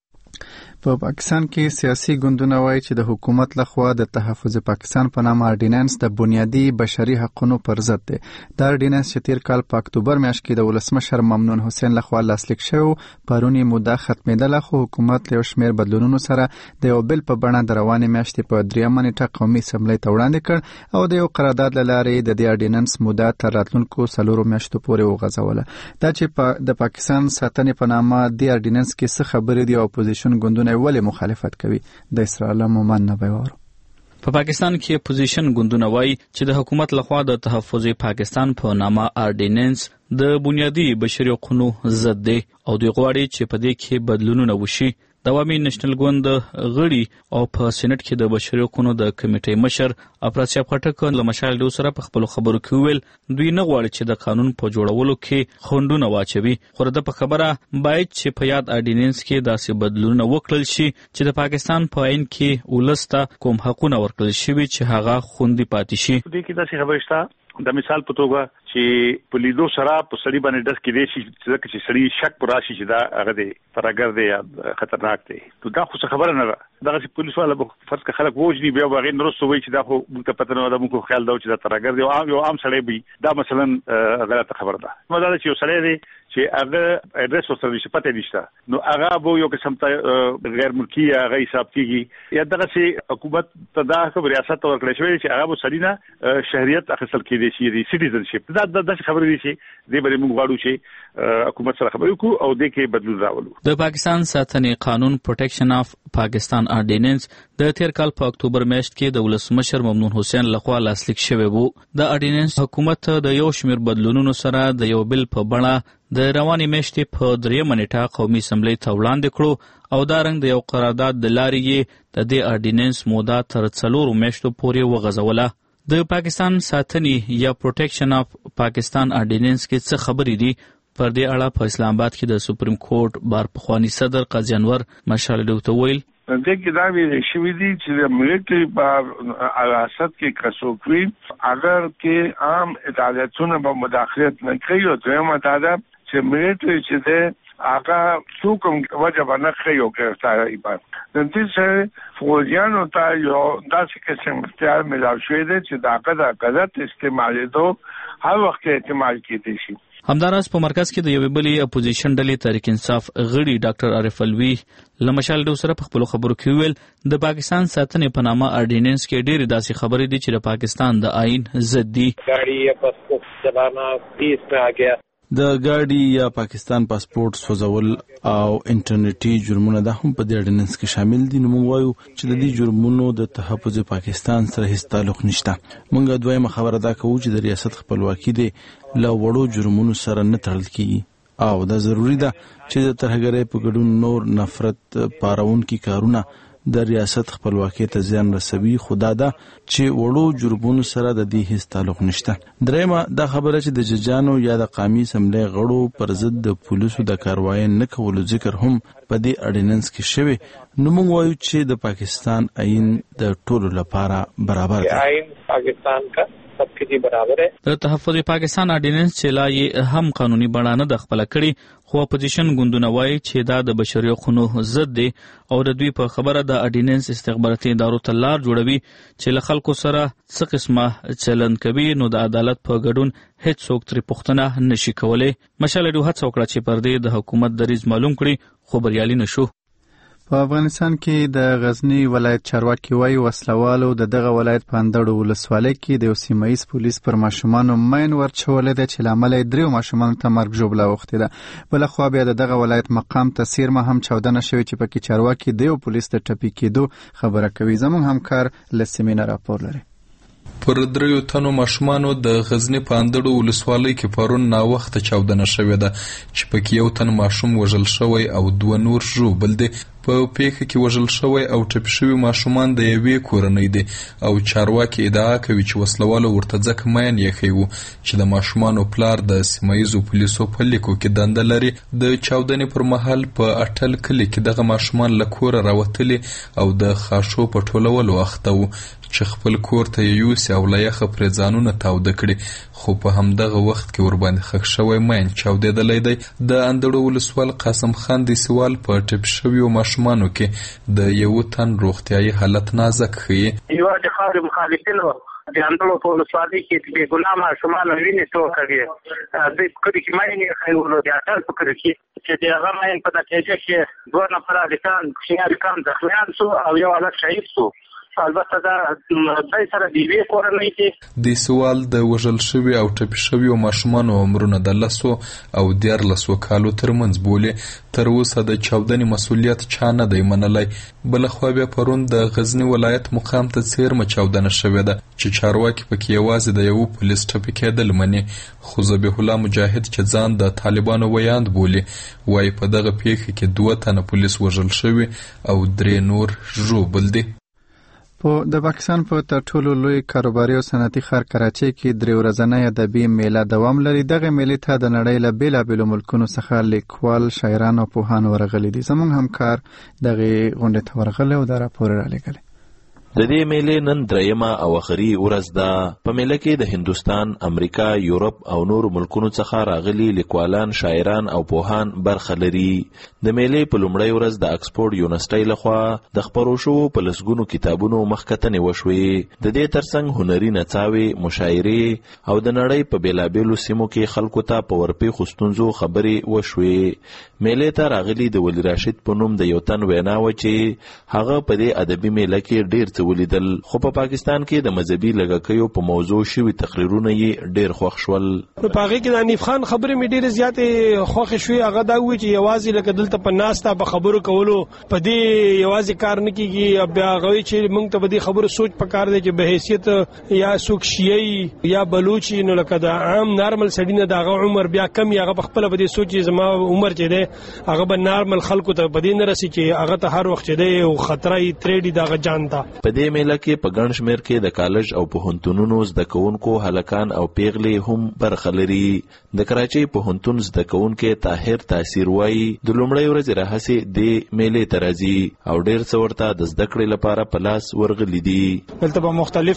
په پاکستان کې سیاسي ګوندونه وایي چې د حکومت لخوا د تحفظ پاکستان په نامه اردیننس د بنیادي بشري حقوقو پر ضد دی. دا اردیننس چې تیر کال په اکتوبر میاشت کې د ولسمشر ممنون حسین لخوا لاسلیک شو پرونی موده ختمېدله خو حکومت له شمیر بدلونونو سره د یو بل په بڼه د روانې میاشتې په دریمه نیټه قومي اسمبلی ته وړاندې کړ او د یو قرارداد له لارې د دې اردیننس موده تر راتلونکو څلورو میاشتو پورې وغځوله. دا چې د پاکستان ساتنې په نامه د اردیننس کې څه خبرې دي او اپوزیشن ګوندونه ولې مخالفت کوي د اسرائیل مومن نه وایو. په پاکستان کې اپوزیشن ګوندونه وایي چې د حکومت لخوا د تحفظ پاکستان په نامه اردیننس د بنیادي بشري حقوقو ضد دی او دوی غواړي چې په دې کې بدلونونه وشي. د عوامي نېشنل ګوند غړي او په سېنات کې د بشري حقوقو د کمیټې مشر افراسیاب خټک له مشال ډو سره په خپل خبرو کې ویل دوی نه غواړي چې د قانون په جوړولو کې خنډونه واچوي خو د په خبره باید چې په یاد اردیننس کې داسې بدلونونه وکړل شي چې د پاکستان په عین کې ولسته کوم حقونه ورکړل شوي چې هغه خوندي پاتې شي. دې کې داسې خبره شته د مثال په توګه چې په لیدو سره په سړي باندې ډس کې دی چې چې سړي شک پر راشي چې دا هغه دی ترهګر دی یا خطرناک دی. نو دا خو څه خبره نه ده. دغه چې پولیس والا به فرض کړه خلک ووجني بیا به هغې نه وروسته وایي چې دا خو موږ ته پته نه ده موږ خو خیال ده چې دا ترهګر دی او یو عام سړی وي دا مثلا غلطه خبره ده. نو دا چې یو سړی دی چې هغه اډرس ورسره نشي پته نشته نو هغه به یو قسم ته غیر ملکي هغه حساب کېږي یا دغسې حکومت ته دا ریاست ورکړی شوی چې هغه به سړي نه شهریت اخیستل کېدی شي د سټیزنشپ. دا داسې خبرې دي چې دې باندې موږ غواړو چې حکومت سره خبرې وکړو او دې کې بدلون راولو. د پاکستان ساتنې قانون پروټیکشن اف پاکستان اردیننس د تیر کال په اکتوبر میاشت کې د ولسمشر ممنون حسین لخوا لاسلیک شوی وو. د اردیننس حکومت د یو شمیر بدلونونو سره د یو بل په بڼه د روانې میاشتې په دریمه نیټه قومي اسمبلی ته وړاندې کړو او دا رنګ د یو قرارداد د لارې یې د دې اردیننس موده تر څلورو میاشتو پورې وغځوله. د پاکستان ساتنې یا پروټیکشن اف پاکستان اردیننس کې څه خبرې دي پر دې اړه په اسلام آباد کې د سپریم کورټ بار پخوانی صدر قاضي انور مشال ډو ته ویل دغه کې دا ویل شوی دی چې د ملټری په ریاست کې کسوکوي اگر کې عام عدالتونه په مداخلت نه کوي او دویمه دا ده چې ملټری چې ده هغه څوک وجه باندې کوي او ګرفتاری باندې د دې سره فوجیانو ته یو داسې قسم اختیار ملاو شوی دی چې دا د غلط استعمالېدو هر وخت احتمال کېدی شي. همداراز په مرکز کې د یوې بلې اپوزیشن ډلې تحریک انصاف غړي ډاکټر عارف الوی له مشال ډو سره په خپلو خبرو کې ویل د پاکستان ساتنې په نامه اردیننس کې ډېرې داسې خبرې دي چې د پاکستان د آئین ضد دي. गाड़ी बस को चलाना, तेज में आ गया د گاډي یا پاکستان پاسپورت سوځول او انټرنیټي جرمونه د هم په دې اډیننس کې شامل دي. نو موږ وایو چې د دې جرمونو د تحفظ پاکستان سره هیڅ تعلق نشته. موږ دویمه خبره دا کوو چې د ریاست خپلواکي دی له وړو جرمونو سره نه تړل کیږي او دا ضروری ده چې د ترهګرۍ په ګډون نور نفرت پارونکي کارونه د ریاست خپلواکۍ ته زیان رسوي. خدا دا چې وړو جرمونو سره د دې هیڅ تعلق نشته. درېمه دا خبره چې د ججانو یا د قومي اسمبلی غړو پر ضد د پولیسو د کاروایی نه کولو ذکر هم په دې اډیننس کې شوی. نو موږ وایو چې د پاکستان آئین د ټولو لپاره برابر دی. آئین پاکستان کا सबके जी बराबर है. د تحفظ پاکستان اډیننس چې لا یې هم قانوني بڼه نه د خپل کړي خو اپوزیشن ګوندونه وایي چې دا د بشري حقوقو ضد دی او د دوی په خبره د اډیننس استخباراتي ادارو ته لار جوړوي چې له خلکو سره څه قسمه چلند کوي. نو د عدالت په ګډون هیڅ څوک ترې پوښتنه نشي کولی. مشال ډو هڅه وکړه چې پر دې د حکومت دریځ معلوم کړي خو بریالي نشو. په افغانستان کې د غزنی ولایت چارواکي وایي وسلوالو د دغه ولایت په اندړو ولسوالۍ کې د یو سیمه ییز پولیس پر ماشومانو مین ورچولې ده چې لامل یې دریو ماشومانو ته مرګ ژوبله اوښتې ده. بلخوا بیا د دغه ولایت مقام ته څیرمه هم چاودنه شوې چې پکې چارواکي د یو پولیس د ټپي کېدو خبره کوي. زموږ همکار له سیمې نه راپور لري. پر دریو تنو ماشومانو د غزنی په اندړو ولسوالۍ کې پرون ناوخته چاودنه شوې ده چې پکې یو تن ماشوم وژل شوی او دوه نور ژوبل دي. په پیښه کې وژل شوی او ټپي شوي ماشومان د یوې کورنۍ دي او چارواکي ادعا کوي چې وسلوالو ورته ځکه مین یخی وو چې د ماشومانو پلار د سیمه ییزو پولیسو په لیکو کې دنده لري. د چاودنې پر مهال په اټل کلي کې دغه ماشومان له کوره راوتلي او د خاشو په ټولولو اخته وو چې خپل کور ته یوسي او له یخه پرې ځانونه تاوده کړي. خو په همدغه وخت کې ورباندې خښ شوی مین چاودېدلی دی. د اندړو ولسوال قاسم خان دیسوال په ټپي شویو ماشومانو کې د یو تن روغتیايي حالت نازک ښیي. یو د خاورې مخالفینو د اندړو په ولسوالۍ کې د ګناه ماشومان وینې تو کوي د کړي کې مې خیولو د اټل په کړي کې چې د هغه مې په نتیجه کې دوه نفر الکان شیان کم ځخمیان سو او یو الک شهید سو. البته دا دای سره دی وی کورنۍ کې د سوال د وژل شوی او ټپي شوی ماشومانو عمرونه د لسو او دیر لسو کالو ترمنځ بوله. تر اوسه د چاودنې مسولیت چا نه دی منلی. بلخوا بیا پرون د غزنی ولایت مقام ته څیرمه چاودنه شوې ده چې چارواکي پکې یوازې د یو پولیس ټپي کېدل مني. خو ذبیح الله مجاهد چې ځان د طالبانو ویاند بولي وایي په دغه پیښه کې دوه تنه پولیس وژل شوي او درې نور ژوبل دي. په د پاکستان په تر ټولو لوی کاروباري او صنعتي ښار کراچۍ کې درې ورځنۍ ادبي میله دوام لري. دغه میلې ته د نړۍ له بېلابېلو ملکونو څخه لیکوال شاعران او پوهان ورغلي دي. زموږ همکار دغه غونډې ته ورغلی او دا راپور رالیږلی. د دې میلې نن دریمه او اخري ورځ ده. په میله کې د هندوستان، امریکا، یورپ او نورو ملکونو څخه راغلي لیکوالان، شاعران او پوهان برخه لري. د میلې په لومړۍ ورځ د اکسفورډ یونیورسيټۍ لخوا د خپرو شوو په لسګونو کتابونو مخکتنې وشوې. د دې ترڅنګ هنري نڅاوې، مشاعرې او د نړۍ په بیلابیلو سیمو کې خلکو ته په ورپېښو ستونزو خبرې وشوې. میلې ته راغلي د ولی راشد په نوم د یو تن وینا و چې هغه په دې ادبي میله کې ډېر ولیدل خو په پاکستان کې د مذهبي لږکیو په موضوع شوي تقریرونه یې ډېر خوښ شول. په هغې کې د حنیف خان خبرې مې ډېرې زیاتې خوښې شوې. هغه دا وایي چې یوازې لکه دلته په ناسته په خبرو کولو په دې یوازې کار نه کېږي. بیا هغه وایي چې موږ ته په دې خبرو سوچ پکار دی چې بحیثیت یا څوک شیعي یا بلوچي نو لکه د عام نارمل سړي نه د هغه عمر بیا کم یا هغه په خپله په دې سوچ چې زما عمر چې دی هغه به نارمل خلکو ته په دې نه رسي چې هغه ته هر وخت چې دی یو خطره یې ترېږدي د هغه جان ته. په دې میله کې په ګڼ شمېر کې د کالج او پوهنتونونو زده کوونکو هلکان او پیغلې هم برخه لري. د کراچۍ پوهنتون زده کوونکی طاهر تاثیر وایي د لومړۍ ورځې راهیسې دې میلې ته راځي او ډېر څه ورته د زده کړې لپاره په لاس ورغلي دي. دلته به مختلف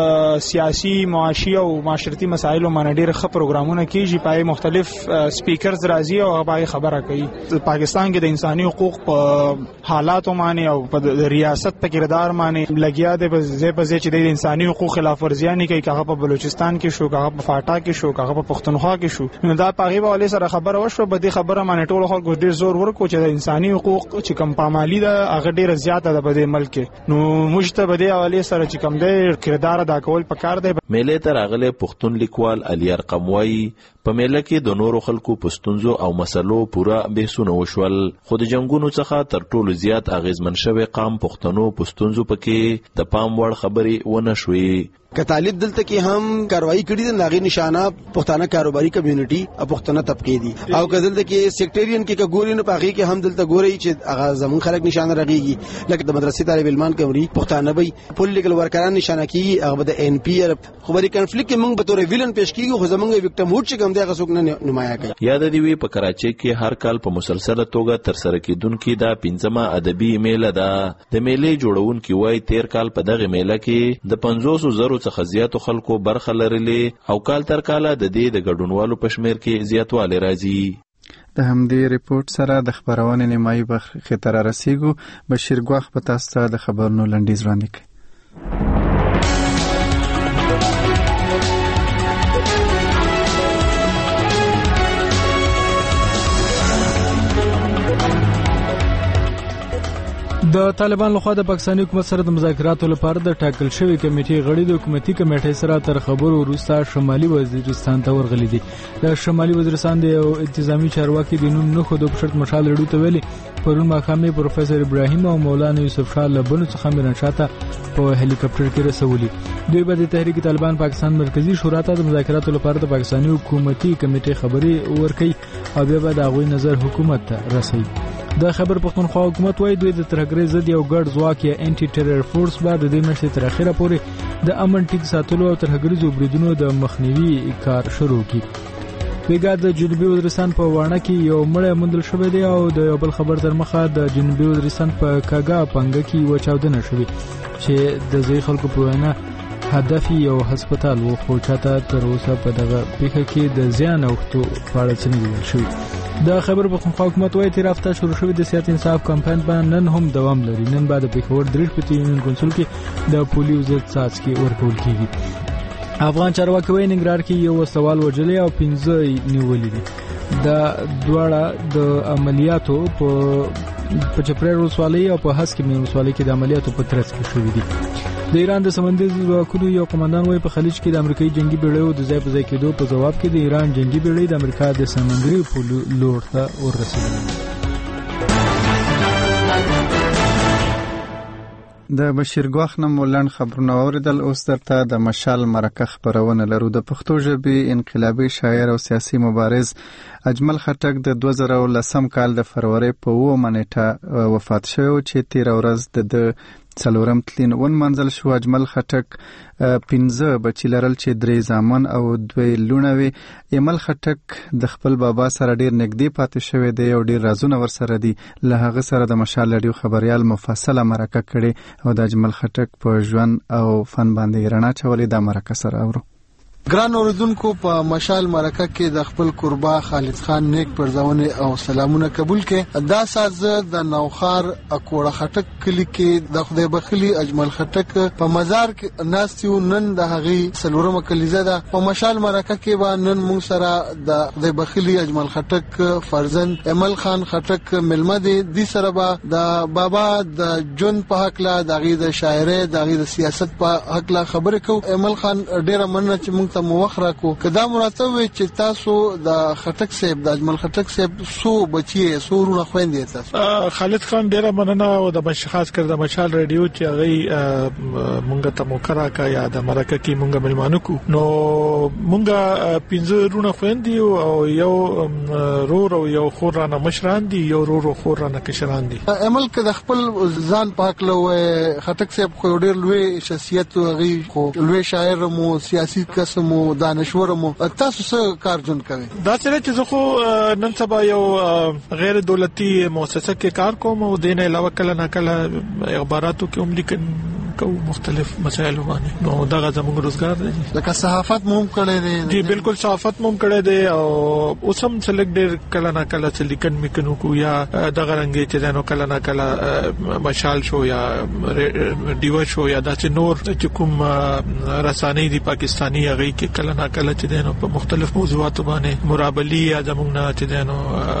سیاسي، معاشي او معاشرتي مسایلو باندې ډېر ښه پروګرامونه کېږي. په هغې مختلف سپیکرز راځي او هغه په هغې خبره کوي. پاکستان کې د انساني حقوق په حالاتو باندې او په ریاست په کردار باندې لګیا دی. زه په ځای چې د انساني حقوق خلاف ورزیاں نه کوي، هغه په بلوچستان کې شو، هغه په فاټا کې شو، هغه په پښتونخوا کې شو. نو دا په هغې حوالې سره خبره وشوه. په دې خبره باندې ټولو خلکو ډېر زور ورکړو چې د انساني حقوق چې کوم پامالي ده هغه ډېره زیاته ده په دې ملک کې. نو موږ ته په دې حوالې سره چې کوم دی کردار ادا کول پکار دی. میلې ته راغلی پښتون لیکوال علي ارقم وایي په میله کې د نورو خلکو پستونزو او مسلو پوره بحثونه وشول، خو د جنگونو څخه تر ټولو زیات اغیزمن شوی قام پښتنو پستونزو پکې د پام وړ خبرې ونه شوې. که طالب دلته کې هم کاروایی کړي د ناغي نشانه پښتانه کاروباري کمیونټي او پښتانه طبقه دي، او که دلته کې سیکټریان کې کګوري نه پاغي کې هم دلته ګوري چې هغه زمون خلک نشانه رغيږي، لکه د مدرسې طالب علمان کوي پښتانه وي پولیټیکل ورکران نشانه کیږي، هغه د ان پی ار خبري کنفلیکټ کې موږ به تور ویلن پېښ کیږي، خو زمونږ وکټم هوټ چې کوم دی هغه څوک نه نمایاں کوي. یاد دی وی په کراچۍ کې هر کال په مسلسله توګه تر سره کیدونکې دا پنځمه ادبي میله ده. د میلې جوړونکي وای تیر کال په دغه میله کې د پنځوس زرو څخه زیاتو خلکو کو برخه لرلې او کال تر کاله د دې د ګډونوالو په شمیر کې زیاتوالی راځي. د همدې ریپورت سره د خبرونې نیمایي برخې ته رارسیږو. بشیر ګواخ په تاسو ته د خبرونو لنډیز وړاندې کوي. د طالبان لخوا د پاکستاني حکومت سره د مذاکراتو لپاره د ټاکل شوی کمیټې غړي د حکومتي کمیټې سره تر خبرو وروسته شمالي وزیرستان ته ورغلي دي. د شمالي وزیرستان د یو انتظامی چارواکي د نوم نه خو د پښت مشال لړو ته ویلي پرون ماښام پروفیسور ابراهیم او مولانا یوسف شاه لبنو څخه میرنشاته په هلیکاپټر کې رسولي. دوی به د تحریک طالبان پاکستان مرکزی شورا ته د مذاکراتو لپاره د پاکستاني حکومتي کمیټې خبري ورکړي او بیا به د هغوی نظر حکومت ته رسوي. د خبر پښتونخوا حکومت وايي دوی د ترهګرۍ ضد یو ګډ ځواک یا انټي ټیرر فورس به د دې میاشتې تر اخره پورې د امن ټینګ ساتلو او ترهګریزو بریدونو د مخنیوي کار شروع کړي. بیګا د جنوبي وزیرستان په وانه کې یو مړی موندل شوی دی او د یو بل خبر تر مخه د جنوبي وزیرستان په کاګا پنګه کې یو چاودنه شوې چې د ځای خلکو په وینا هدف یو هسپتال و، خو چاته تر اوسه په دغه پیښه کې د زیان اوختو په اړه څه نه ویل شوي. د خبر پښتونخوا حکومت وايي تیر هفته شروع شوی د سیاست انصاف کمپاین باندې نن هم دوام لري. نن بعد پیښور دریش په یونین کونسل کې د پولیو ضد څاڅکي ورکول کیږي. افغان چارواکي وايي ننګرهار کې یو سوال وجلې او پنځه نیولې دي. د دواړه د عملیاتو په پچپرې ولسوالۍ او په هسکې ولسوالۍ کې د عملیاتو په ترڅ کې شوې دي. د ایران د سمندري ځواکونو یو قومندان وايي په خلیج کې د امریکایي جنگي بیړیو د ځای په ځای کېدو په جواب کې د ایران جنگي بیړۍ د امریکا د سمندري پولو لور ته ورسېدلې. د بشیر ګواخ نه مولان خبرونه اوریدل. اوس درته د مشال مرکه خبرونه لرو. د پښتو ژبې انقلابي شاعر او سیاسي مبارز اجمل خټک د دوه زره او لسم کال د فروری په اوومه نیټه وفات شوی چې تیر ورځ د څلورم تلین ون منزل شو. اجمل خټک پنځه بچی لرل چې درې زامن او دوی لونه وي. ایمل خټک د خپل بابا سره ډیر نږدې پاتې شوی دی او ډیر رازونه ورسره دي. له هغه سره د مشال رادیو خبريال مفصله مرکه کړي او د اجمل خټک په ژوند او فن باندې رڼا چولې. د مرکه سره اورو. ګران اوریدونکو، په مشال مرکه کې د خپل قربا خالد خان نیک پرځونه او سلامونه قبول کړي. دا ساز د نوخار اکوړه خټک کلی کې د خدای بخلی اجمل خټک په مزار کې ناستیو. نن د هغې سلورمه کلیزه ده. په مشال مرکه کې به نن موږ سره د خدای بخلی اجمل خټک فرزند ایمل خان خټک ملمه دي. دې سره به د بابا د جون په حق لا د غي د شاعري د غي د سیاست په حق لا خبرې کو. ایمل خان ډیره مننه چې موږ ته موخره کو. کدا مراتب چې تاسو د خټک صاحب د اجمل خټک صاحب سو بچي سورونه خويندې تاسو. خالد خان ډیره مننه او د خاص کر د مشال رادیو چې هغه مونږ ته موکرا کا یا د مرکه کې مونږ ملمانو کو. نو مونږ پنځه رونه خويندې او یو رور او یو خورانه مشران دي، یو رور او خورانه کشران دي. عمل کې د خپل ځان پاک لوي. خټک صاحب خو ډیر لوی شخصیت غي خو لوی شاعر مو سیاسي قسم مو دانشور مو. تاسو څه کار جون کوي؟ دا سره چې زه خو نن سبا یو غیر دولتي مؤسسه کې کار کوم او دین علاوه کله نه کله اخباراتو کې هم لیکن کو مختلف مسایل باندې. نو دا زموږ روزګار دی. لکه صحافت مو هم کړی دی. جی بالکل صحافت مو هم کړی دی او اوس هم سلیکټ ډیر کله نه کله چې لیکن میکنو کو یا دغه رنګ چې نو کله نه کله مشال شو یا دیو شو یا د نور چې کوم رسانې دی پاکستانی هغه کې کله نه کله چې نو په مختلف موضوعاتو باندې مرابلی یا زموږ نه چې نو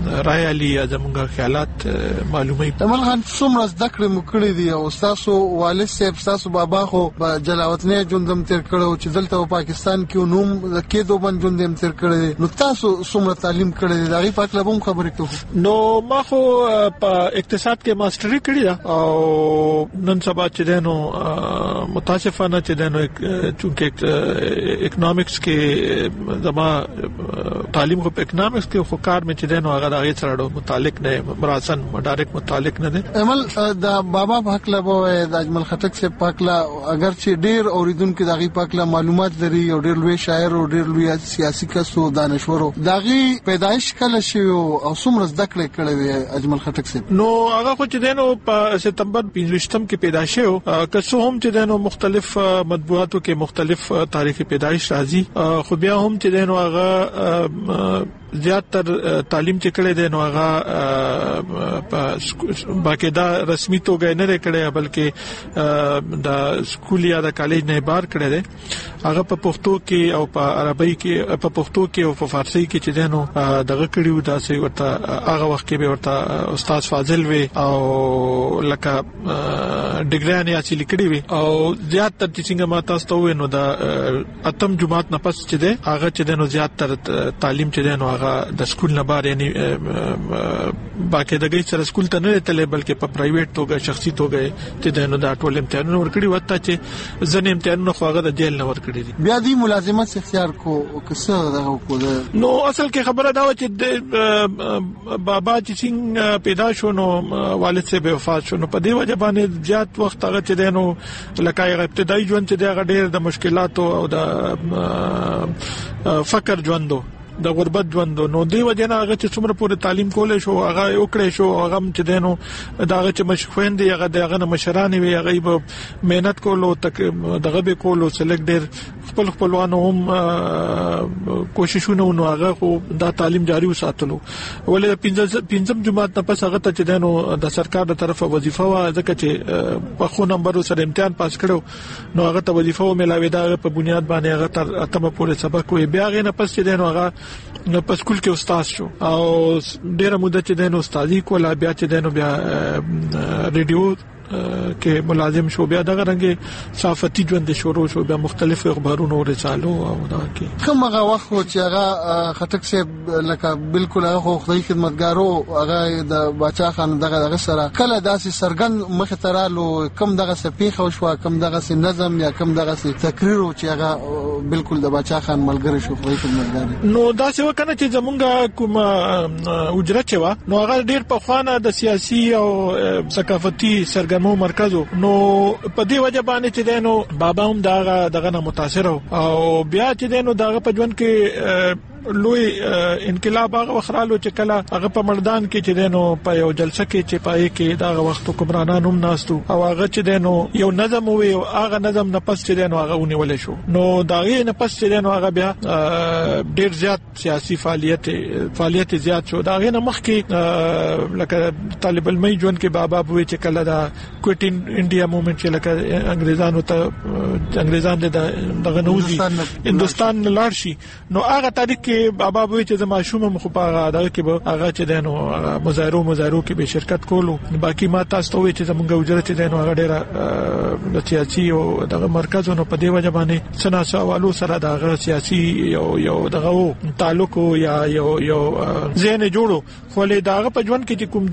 رائے علي یا زموږ خیالات معلومي. تمل خان څومره ذکر مکړی دی او تاسو والد صاحب تاسو بابا خو جلاوطنه ژوندم تیر کړو چې دلته پاکستان کې نوم کې دوه باندې ژوندم تیر کړی نو تاسو څومره تعلیم کړی دی دغه په اړه هم خبرې کوو. نو ما خو په اقتصاد کې ماستری کړی دا او نن سبا چې دنو متاسفانه چې دنو چونکه اکونومکس کې زما تعلیم خو په اکونومکس کې خو کار مې چې دنو هغه دغه سره متعلق نه مراسن ډایرکټ متعلق نه دي. عمل د بابا پاکلا به د اجمل خټک سے پاکلا اگر چې ډیر اوریدونکو دغه پاکلا معلومات لري او ډیر لوی شاعر او ډیر لوی سیاسي کس او دانشورو دغه پیدایش کله شو او څومره ذکر کړی وي اجمل خټک سے. نو هغه خو چې دنو په سپتمبر پنځوستم کې پیدا شو که څو هم چې دنو مختلف مطبوعاتو کې مختلف تاریخي پیدایش راځي خو بیا هم چې دنو هغه زیاتر تعلیم چې کړی دی نو هغه په باقاعده رسمي توګه نه کړی بلکې د سکول یا د کالج نه بار کړی دی. هغه په پښتو کې او په عربی کې په پښتو کې او په فارسی کې چې دنو دغه کړیو دا سي ورته هغه وخت کې به ورته استاد فاضل وي او لکه ډیګریان یې اصلي کړی وي او زیاتر چې څنګه ما تاسو ته وینو دا اتم جماعت نه پس چې دی هغه چې دنو زیاتر تعلیم چې دنو هغه د سکول نه بار یعنی باقاعدګۍ سره سکول ته نه تللی بلکې په پرایویټ توګه شخصي توګه چې دنو دا ټول امتحانونه ورکړي وته چې ځنې امتحانونه خو هغه د جیل نه ورکړي دي. بیا دی ملازمت اختیار کو کسه دغه کو نو اصل کې خبره دا و چې بابا چې څنګه پیدا شو نو والد سے به وفات شو نو په دې وجه باندې زیات وخت هغه چې دنو لکه ابتدایي ژوند چې هغه ډېر د مشکلاتو او د فقر ژوندو د غربت ژوند نو دی وجه نه هغه چې څومره پورې تعلیم کولای شو هغه وکړي شو هغه چې دینو داغه چې مشخوین دی هغه دغه مشران وي هغه به مهنت کولو تک دغه به کولو سلیکټ ډیر خپل خپلوانو هم کوششونه نو هغه خو دا تعلیم جاری وساتلو ولې پنځم جماعت نه پس هغه ته چې دینو د سرکار د طرفه وظیفه وا ځکه چې په خو نمبر سره امتحان پاس کړو نو هغه ته وظیفه ملاوي دا په بنیاد باندې هغه تر اتمه پورې سبق وي بیا غي نه پس چې دینو هغه نو په سکول کې استاد شو او ډیره مدته چې دینو استادي کوله بیا چې دینو بیا ریډیو کې ملازم شو بیا دغه رنګه صحافتي ژوند شروع شو بیا مختلف اخبارونو رسالو او دا کې کومه وخت چې هغه خټک صاحب لکه بالکل هغه خدای خدمتګارو هغه د باچا خان دغه دغه سره کله داسې سرګن مخ ترالو کم دغه سپیخ شو کم دغه سي نظم یا کم دغه سي تقریر چې هغه بالکل د باچا خان ملګری شو خدای خدمتګار نو دا څه وکنه چې زمونږه کومه اجرت چوا نو هغه ډیر په خوانه د سیاسي او ثقافتي سرګن مو مرکزو نو په دې وجه باندې چې دینو بابا هم داغه دغه نه متاثر او بیا چې دینو داغه په ژوند کې لوی انقلاب هغه وخرالو چې کله هغه په مردان کې چې دینو په یو جلسه کې چې پای کې دا وخت حکمرانان هم ناستو او هغه چې دینو یو نظم وي او هغه نظم نه پس چې دینو هغه ونیول شو نو داغه نه پس چې دینو هغه بیا ډیر زیات سیاسي فعالیت فعالیت زیات شو داغه نه مخکې لکه طالب علمي ژوند کې بابا بوي چې کله دا کوټ انډیا موومېنټ چې لکه انګريزانو ته انګريزان دغه نوزي هندستان لاړ شي نو هغه تاریخ کې بابا وی چې زما شوم مخ په هغه کې به هغه چې دینو مظاهرو مظاهرو کې به شرکت کولو باقي ما تاسو ته وی چې زمونږ وجرت دینو هغه ډیره د سیاسي او دغه مرکزونو په دی وجه باندې سنا سوالو سره دغه سیاسي یو یو دغه تعلق یا یو یو ذهن جوړو خو له دغه په ژوند کې چې کوم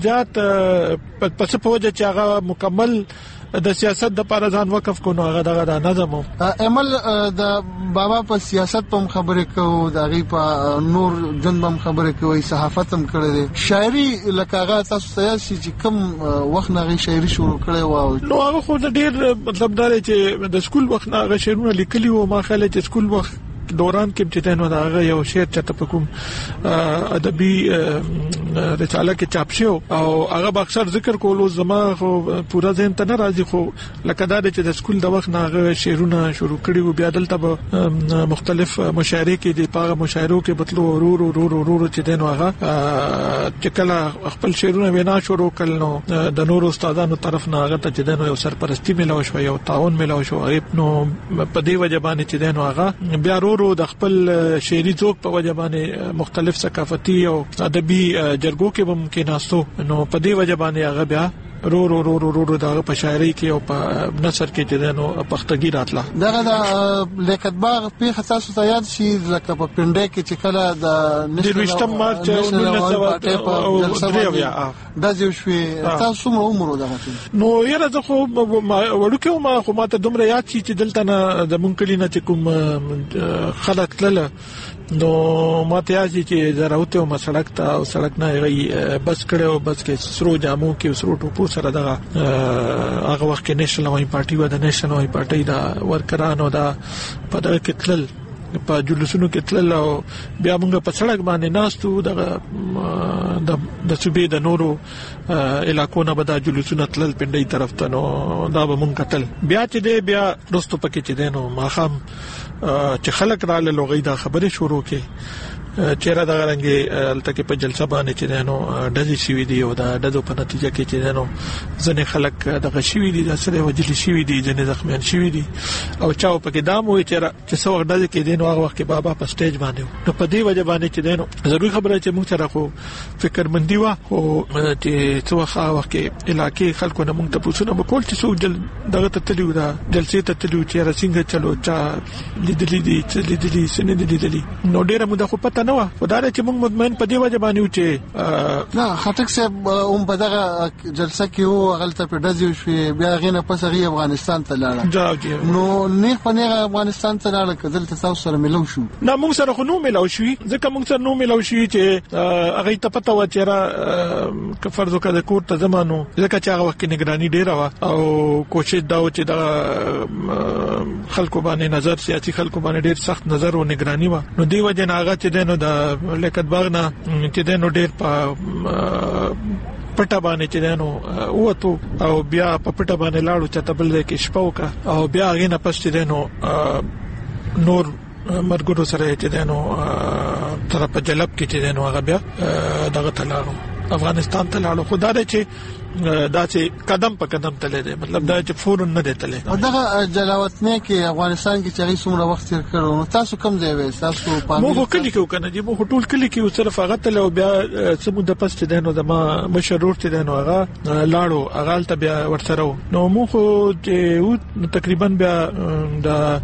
ذات پس په وجه چې هغه مکمل د سیاست د لپاره ځان وقف کو نو هغه دغه نظم عمل د بابا په سیاست په خبره کو دغه په نور جن په خبره کوي صحافت هم کړی دی شاعري لکه هغه تاسو سیاسي چې کم وخت نه شاعري شروع کړی و نو هغه خو د ډیر مطلب دا چې د سکول وخت نه هغه شعرونه لیکلي و ما خاله چې سکول وخت دوران کې چې دنو دا هغه یو شعر چته په کوم ادبي رساله کې چاپ شو او هغه اکثر ذکر کولو زما خو پورا ځین ته نه راځي خو لکه دا چې د سکول د وخت نه هغه شعرونه شروع کړي و بیا دلته به مختلف مشاعره کې د پاغه مشاعرو کې بتلو ورور ورور ورور چې دنو هغه چې کله خپل شعرونه وینا شروع کړي نو د نور استادانو طرف نه هغه ته چې دنو یو سرپرستی ملو شو یو تعاون ملو شو نو په دې وجه باندې چې دنو هغه بیا رورو د خپل شعري ذوق په وجه باندې مختلف ثقافتي او ادبي جرګو کې هم کې ناستو نو په دې وجه باندې هغه بیا رو رو رو رو رو دا په شاعري کې او په نثر کې چې دنو پختګي راتله دغه د لیکت باغ په خاصه ته یاد شي لکه په پنده کې چې کله د نشټم مارچ او دریویا د ځو شوي تاسو مو عمر دغه نو یره زه خو وړوکه ما خو ماته دومره یاد شي چې دلته نه د مونکلینا چې کوم خلک تلله نو ماته یاد چې زراوته او مسړک ته او سړک نه غي بس کړو بس کې سرو جامو کې سرو ټوپو سره دغه هغه وخت کې نېشنل وای پارټي و د نېشنل وای پارټي دا ورکرانو دا په دغه کې تل په جلوسونو کې تل او بیا موږ په سړک باندې ناستو دغه د د صوبې د نورو علاقو نه به دا جلوسونه تل پندې طرف ته نو دا به موږ کتل بیا چې دی بیا دوستو پکې چې دینو ماخام چې خلک را لږه دا خبره شروع کې چیرې دا غرانګي الته کې په جلسه باندې چې دینو دځي شوی دی او دا دځو په نتیجه کې چې دینو ځنې خلک دغه شوی دي د سره وجلی شوی دي ځنې زخمیان شوی دي او چاو پکې دام وي چې چې څو وخت دځي کې دینو هغه وخت کې بابا په سټیج باندې نو په دې وجه باندې چې دینو ضروري خبره چې موږ سره خو فکر مندي وا او چې څو وخت کې علاقې خلکو نه موږ ته پوښتنه وکول چې څو جل دغه ته تلو دا جلسې ته تلو چې راسینګ چلو چا لیدلې دي چې لیدلې سن دي لیدلې نو ډیره موږ خو پته نو خدای چې موږ مطمئن په دې وجه باندې و چې نه خټک صاحب هم په دغه جلسه کې وو غلطه په دځي شو بیا غینه پس غي افغانستان ته لاړ نو نه په نه افغانستان ته لاړ کدل تاسو سره ملو شو نه موږ سره خو نو ملو شو ځکه موږ سره نو ملو شو چې هغه ته پته و چې را ک فرض وکړه کوټ ته زمانو ځکه چې هغه وخت نگرانی ډیره و او کوشش دا و چې دا خلکو باندې نظر سیاسي خلکو باندې ډیر سخت نظر او نگرانی و نو دی وجه نه هغه چې دنو د لیکت باغ نه چې دنو ډیر په پټه باندې چې دنو وته او بیا په پټه باندې لاړو چې تبل دې کې شپوکا او بیا غینه پس چې دنو نور مرګورو سره چې دنو تر په جلب کې چې دنو هغه بیا دغه تلاړو افغانستان ته لاړو خدای دې چې دا چې قدم په قدم تللی دی مطلب دا چې فورن نه دی تللی او دغه جلاوت نه کې افغانستان کې چې څومره وخت تیر کړو نو تاسو کوم ځای وې تاسو په مو کلی کې کنه چې مو ټول کلی کې صرف هغه تل او بیا سمو د پست دینو د ما مشرور ته دینو هغه لاړو هغه ته بیا ورسره نو مو خو چې تقریبا بیا د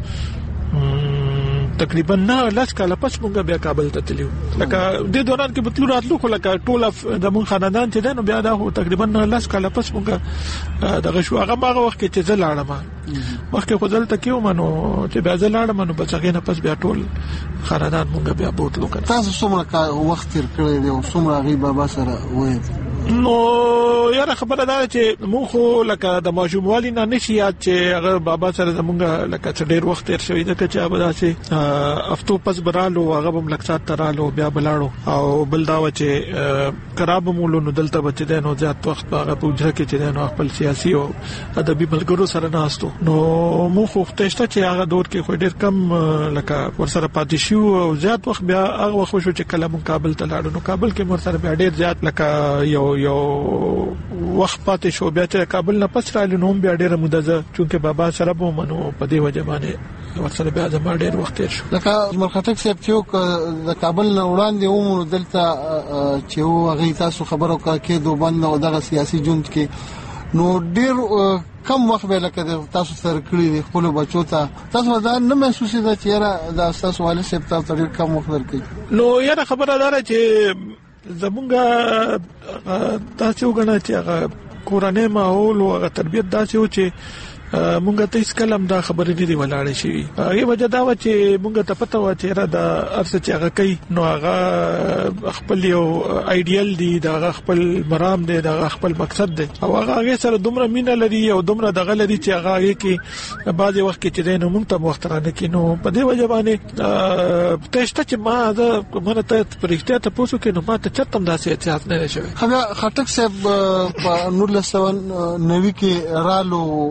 تقریبا نه لاس کاله پس مونږ بیا کابل ته تلو لکه د دوران کې بتلو راتلو خو لکه ټول د مون خاندان چې دنو بیا دا تقریبا نه لاس کاله پس مونږ دغه شو هغه هغه وخت کې چې زلاړم وخت کې خدل ته کېو منو چې بیا زلاړم نو بس هغه نه پس بیا ټول خاندان مونږ بیا بوتلو کړ تاسو څومره وخت تیر کړی دی او څومره غي بابا سره وې نو یاره خبره ده چې مونږ خو لکه د ماجوموالي نه نشي یاد چې هغه بابا سره زمونږ لکه ډېر وخت تیر شوی دی چې هغه داسې افتو پس برالو هغه هم لکسات ترالو بیا بلاړو او بل دا و چې خراب مولو نو دلته بچ دی نو ځات وخت هغه پوجا کې چې نو خپل سیاسي او ادبي ملګرو سره ناستو نو مو خو ختهشته چې هغه دور کې خو ډېر کم لکه ورسره پاتې شو او ځات وخت بیا هغه وخت شو چې کله مون کابل ته لاړو نو کابل کې ورسره بیا ډېر ځات لکه یو یو وخت پاتې شو بیا چې کابل نه پس رالو نو بیا ډېر مدزه چونکه بابا سره به منو په دې وجه باندې ورسره بیا زما ډېر وخت تیر شو لکه مرخټک صاحب چې د کابل نه وړاندې ومو دلته چې هغه تاسو خبرو کې دوه باندې او دغه سیاسي جوند کې نو ډېر کم وخت به لکه تاسو سره کړی دی خپل بچو ته تاسو دا نه محسوس دي چې یاره دا تاسو والي صاحب تاسو ډېر کم وخت ورکړي نو یاره خبره ده چې زمونږه تاسو وګڼئ چې هغه کورنۍ ماحول او هغه تربيت داسې و چې مونږ ته هیڅ کلم دا خبرې نه دی ولاړې شي هغه وجه دا و چې مونږ ته پته و چې را د ارڅ چې هغه کوي نو هغه خپل یو ایډیل دی دا خپل مرام دی دا خپل مقصد دی او هغه هغه سره دومره مینه لري او دومره دغه لري چې هغه کې بعضي وخت کې چې نو مونږ ته وخترانه کې نو په دې وجه باندې تاسو چې ما دا مونږ ته پرېښته ته پوسو کې نو ما ته چتم داسې احساس نه شوی خبر خټک صاحب په نور لسون نوي کې رالو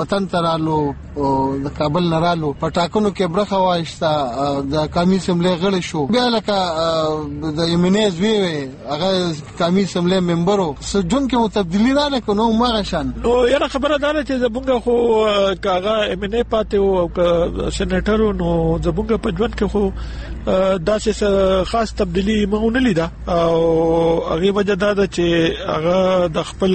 وطن ترالو د کابل نرالو پټاکنو کې برخه وایستا د قومي سملې غړي شو بیا لکه د ایمنیز وی هغه قومي سملې ممبرو سجون کې تبدیلی را لکه نو ماغه شان نو یاره خبره ده چې زبونګه خو کاغه ایمنی پاتې او سېنیټر نو زبونګه په ژوند کې خو داسې خاص تبدیلی مونږ نه لیدا او هغه وجه دا ده چې هغه د خپل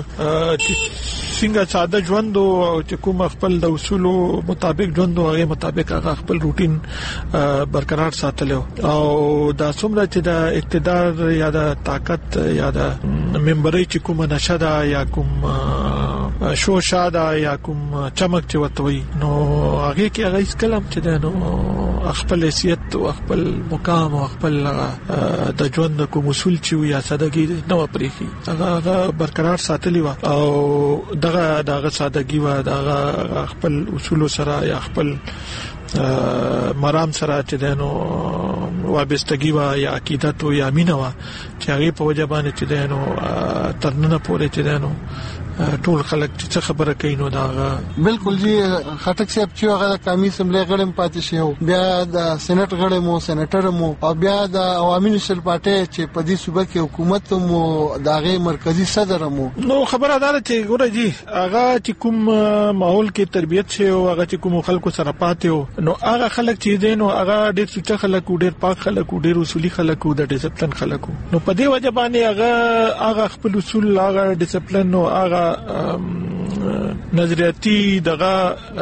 څنګه ساده ژوند او چې کوم خپل د اصولو مطابق ژوند او هغه مطابق هغه خپل روټین برقرار ساتلو او دا څومره چې د اقتدار یا د طاقت یا د ممبرۍ چې کوم نشه ده یا کوم شو شاده یا کوم چمک چې وتوي نو هغه کې هغه اس کلام چې ده نو خپل حیثیت او خپل مقام او خپل د ژوند کوم اصول چې یا سادهګي نو پرېخي هغه برقرار ساتلی و او دغه دغه سادهګي و دغه خپل اصول سره یا خپل مرام سره چې دنو وابستګي وا یا عقیدت او یا مینه وا چې هغه په وجه باندې چې دنو ترنه پورې چې دنو ټول خلک چې خبره کوي نو دا بالکل جی خټک صاحب چې هغه د قومي سملې غړم پاتې شو بیا د سېنات غړم مو سېناتر مو او بیا د عوامي نشل پارټي چې په دې صوبه کې حکومت مو داغه مرکزی صدر مو نو خبره ده چې ګوره جی هغه چې کوم ماحول کې تربيت شي او هغه چې کوم خلکو سره پاتې نو هغه خلک چې دین او هغه ډېر سوچ خلک ډېر پاک خلک ډېر اصولي خلک د ډیسپلین خلک نو په دې وجه باندې هغه هغه خپل اصول هغه ډیسپلین نو هغه نظریاتي دغه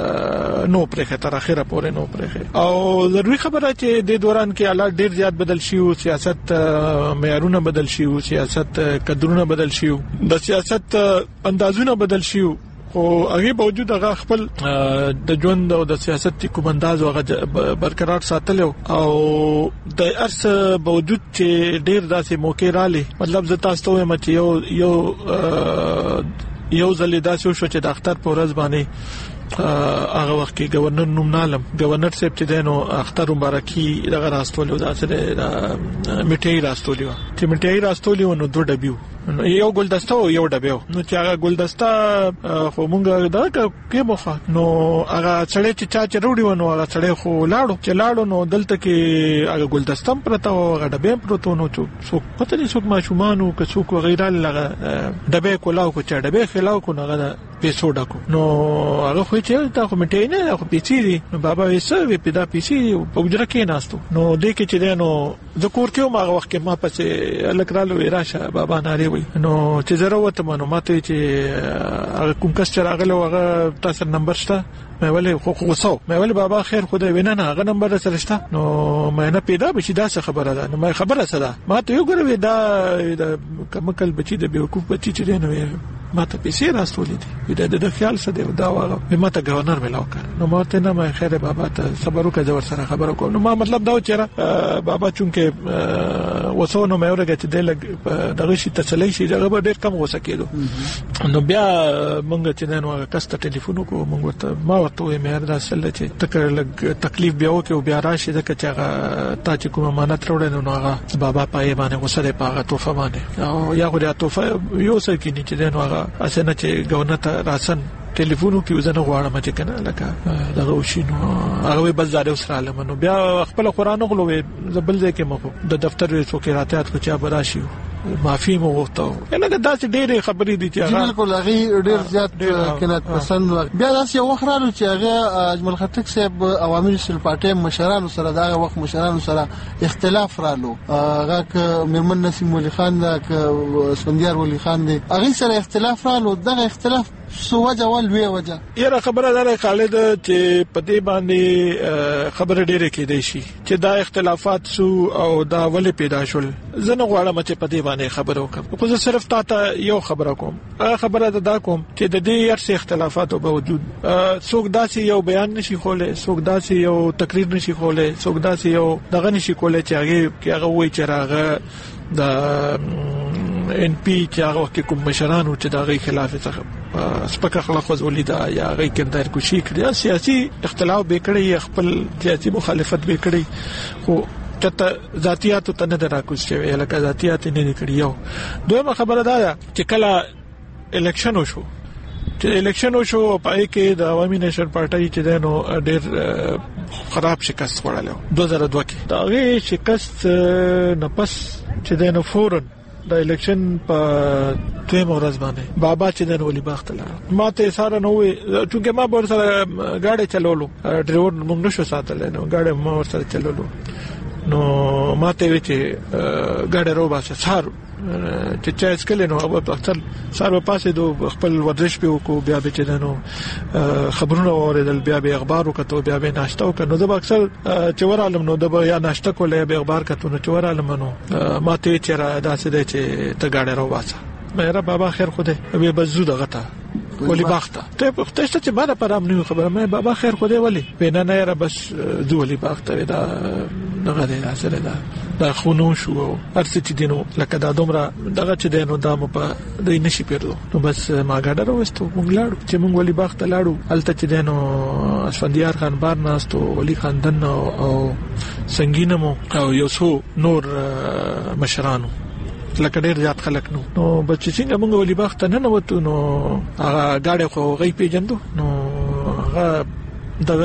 نو پرې تر اخره پورې نو پرې او ضروري خبره چې د دوران کې حالات ډیر زیات بدل شي او سیاست معیارونه بدل شي او سیاست قدرونه بدل شي د سیاست اندازونه بدل شي خو هغه باوجود هغه خپل د ژوند او د سیاست کوم انداز هغه برقرار ساتل او د ارس باوجود چې ډیر داسې موقع رالی مطلب زه تاسو ته وایم چې یو یو یو ځلې داسې شو چې د اختر په ورځ باندې هغه وخت کې گورنر نوم نالم گورنر صاحب چې دینو اختر مبارکي دغه راستول او داسې میټي راستول چې میټي راستول نو دوه ډبیو یو ګلدسته او یو ډبیو نو چې هغه ګلدسته خو مونږ دا کې مخه نو هغه چړې چې چا چروړي ونه هغه چړې خو لاړو چې لاړو نو دلته کې هغه ګلدستم پرته او هغه ډبې پروتو نو څوک پته نه څوک ماشومان او څوک غیره لغه ډبې کولاو کو چې ډبې خلاو کو نه هغه پیسو ډکو نو هغه خو چې تا خو میټې نه خو پیسې دي نو بابا یې سوي پیدا پیسې په وجره کې ناستو نو دې کې چې نو ذکر کې ما وخت کې ما پسې الکرالو راشه بابا ناری وي نو چې ضرورت معلومات چې کوم کس چې راغله هغه تاسو نمبر شته مې ولې خو خو وسو مې ولې بابا خیر خدای وینه نه هغه نمبر سره شته نو مې نه پیدا بشي دا څه خبره ده نو مې خبره سره ما ته یو ګروي دا کمکل بچی د بیوقوف بچی چې نه ما ته پیسې راستولې دي د د خیال څه دی دا واغه ما ته گورنر ملاو کړ نو ما ته نه مې خیر بابا ته صبر وکړه ور سره خبرو کوم نو ما مطلب دا و چې بابا چونکه وسو نو مې ورګه چې د دغه شي تسلی شي دغه ډېر کم وسه کېدو نو بیا مونږ چې نو کس ته ټلیفون کو مونږ ته ما ورته مې دا سل چې تکر لګ تکلیف بیا وکي او بیا راشي ځکه چې هغه تا چې کوم امانت وروړي نو هغه بابا پای باندې وسره پاغه توفه باندې او یا غوډه توفه یو څه کې نه چې نو هغه اسنه چې گورنر ته راسن ټلیفون کې وزنه غواړم چې کنه لکه دغه وشینو هغه بس زاده سره علمنو بیا خپل قران غلوې زبل ځکه مخ د دفتر څوک راتات کو چا براشي معافي مو وغوښتو انه دا چې ډېرې خبرې دي چې هغه بالکل هغه ډېر زیات کنات پسند بیا داسې یو خبرو چې هغه اجمل خټک صاحب عوامي نشل پارټي مشرانو سره دا وخت مشرانو سره اختلاف رالو هغه ک مرمن نسیم ولی خان دا ک اسفندیار ولی خان دی هغه سره اختلاف رالو دغه اختلاف سو وجه ول وی وجه یره خبره ده خالد چې په دې باندې خبره ډېره کې دی شي چې دا اختلافات سو او دا ولې پیدا شول زنه غواړم چې په دې باندې خبرو وکم خو زه صرف تا ته یو خبره کوم هغه خبره ده دا کوم چې د دې هر څه اختلافاتو باوجود څوک داسې یو بیان نشي کولای څوک داسې یو تقریر نشي کولای څوک داسې یو دغه نشي کولای چې هغه کې هغه وایي چې راغه د ان پی چې هغه کې کوم مشرانو چې دغه خلاف څخه سپک اخلاق وزولیدا یا هغه کندار کوشي کړی سیاسي اختلاف به کړی خپل سیاسي مخالفت به کړی خو چته ذاتيات ته نه دراکوس شوی لکه ذاتيات نه نکړي یو دویمه خبره ده چې کله الیکشن وشو چې الیکشن شو پای کې د عوامي نېشنل پارټي چې دنو ډېر خراب شکست وړاله دوه زره دوه کې دا غي شکست نه پس چې دنو فورن د الیکشن په دویم ورځ باندې بابا چې دنو ولي باغ ته لاړ ما ته ساره نو چې ما بور سره گاډي چلولو ډرایور موږ نشو ساتل نو گاډي ما ور سره چلولو نو ما ته وی چې گاډي رو باسه سار چې چا اسکل نو په اکثر سره پاسې دو خپل ورزش په کو بیا به چې نو خبرونه اوریدل بیا به اخبار وکړو بیا به ناشته وکړو نو د اکثر چې ورالم نو د یا ناشته کولې به اخبار کړو نو چې ورالم نو ما ته چې را داسې دی چې ته گاډي رو باسه مېرا بابا خیر خوده به بزو دغه تا ولی باغته ته په تاسو چې ما پر امنیو خبره مې بابا خیر خوده ولی بنا نه را بس زو ولی باغته دا دغه دی سره دا دا خونو شو ارڅ چې دینو لکه دا دومره دغه چې دینو دا مو په دې نشي پیرلو نو بس ما ګاډه وروستو مونږ لاړو چې مونږ ولی باغته لاړو الته چې دینو اسفندیار خان بار ناستو ولی خان دن او سنگینمو او یو څو نور مشرانو لکه ډېر زیات خلک نو نو بچی څنګه موږ ولې باغ ته نه وته نو هغه گاډي خو غي پیجندو نو هغه دا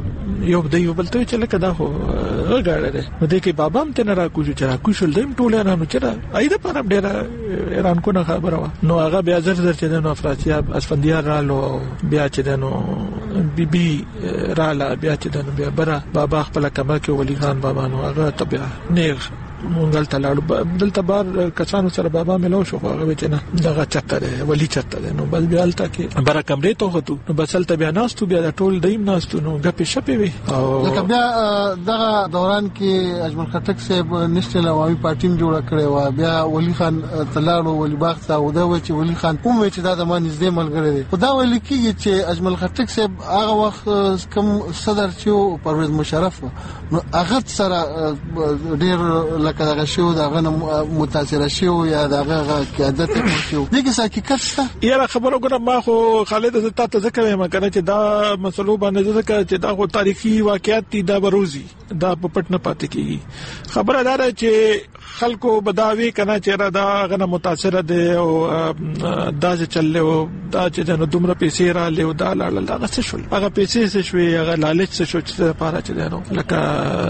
یو د یو بلته چې لکه دا خو غاډه ده نو دې کې بابا هم ته نه راکوجو چې راکوشل دیم ټول نه نو چې اېدا پر ډېر ایران کو نه خبره نو هغه بیا زر زر چې نو افراطیاب اسفندیار رالو بیا چې نو بي بي رااله بیا چې نو بیا برا بابا خپل کما کې ولی خان بابا نو هغه طبيعه نیغ مونږ ته لاړو دلته بار کسانو سره بابا ملو شو هغه چې نه دغه چته ده ولی چته ده نو بل بیا الته کې بار کمرې ته هتو نو بسلته بیا ناستو بیا ټول دیم ناستو نو غپې شپې وي او لکه بیا دغه دوران کې اجمل خټک صاحب نشټل عوامي پارټي جوړ کړي و بیا ولی خان تلاړو ولی باغ ته او دا و چې ولی خان کوم چې دا د ما نږدې ملګری دی خدا ولی کېږي چې اجمل خټک صاحب هغه وخت کوم صدر چې پرویز مشرف نو هغه سره ډېر لکه دغه شو دغه متاثر شو یا دغه قیادت شو دغه حقیقت څه یاره خبرو ګره ما خو خالد زتا ته ذکر ما کنه چې دا مسلو باندې ذکر چې دا خو تاریخي واقعیت دي دا بروزي دا په پټ نه پاتې کیږي خبره دا ده چې خلکو بداوی کنه چې را دا غنه متاثر دي او دا چې چللو دا چې نو دومره پیسې را لیو دا لاله دا څه شول هغه پیسې څه شوي هغه لالچ څه شو چې لپاره چې نو لکه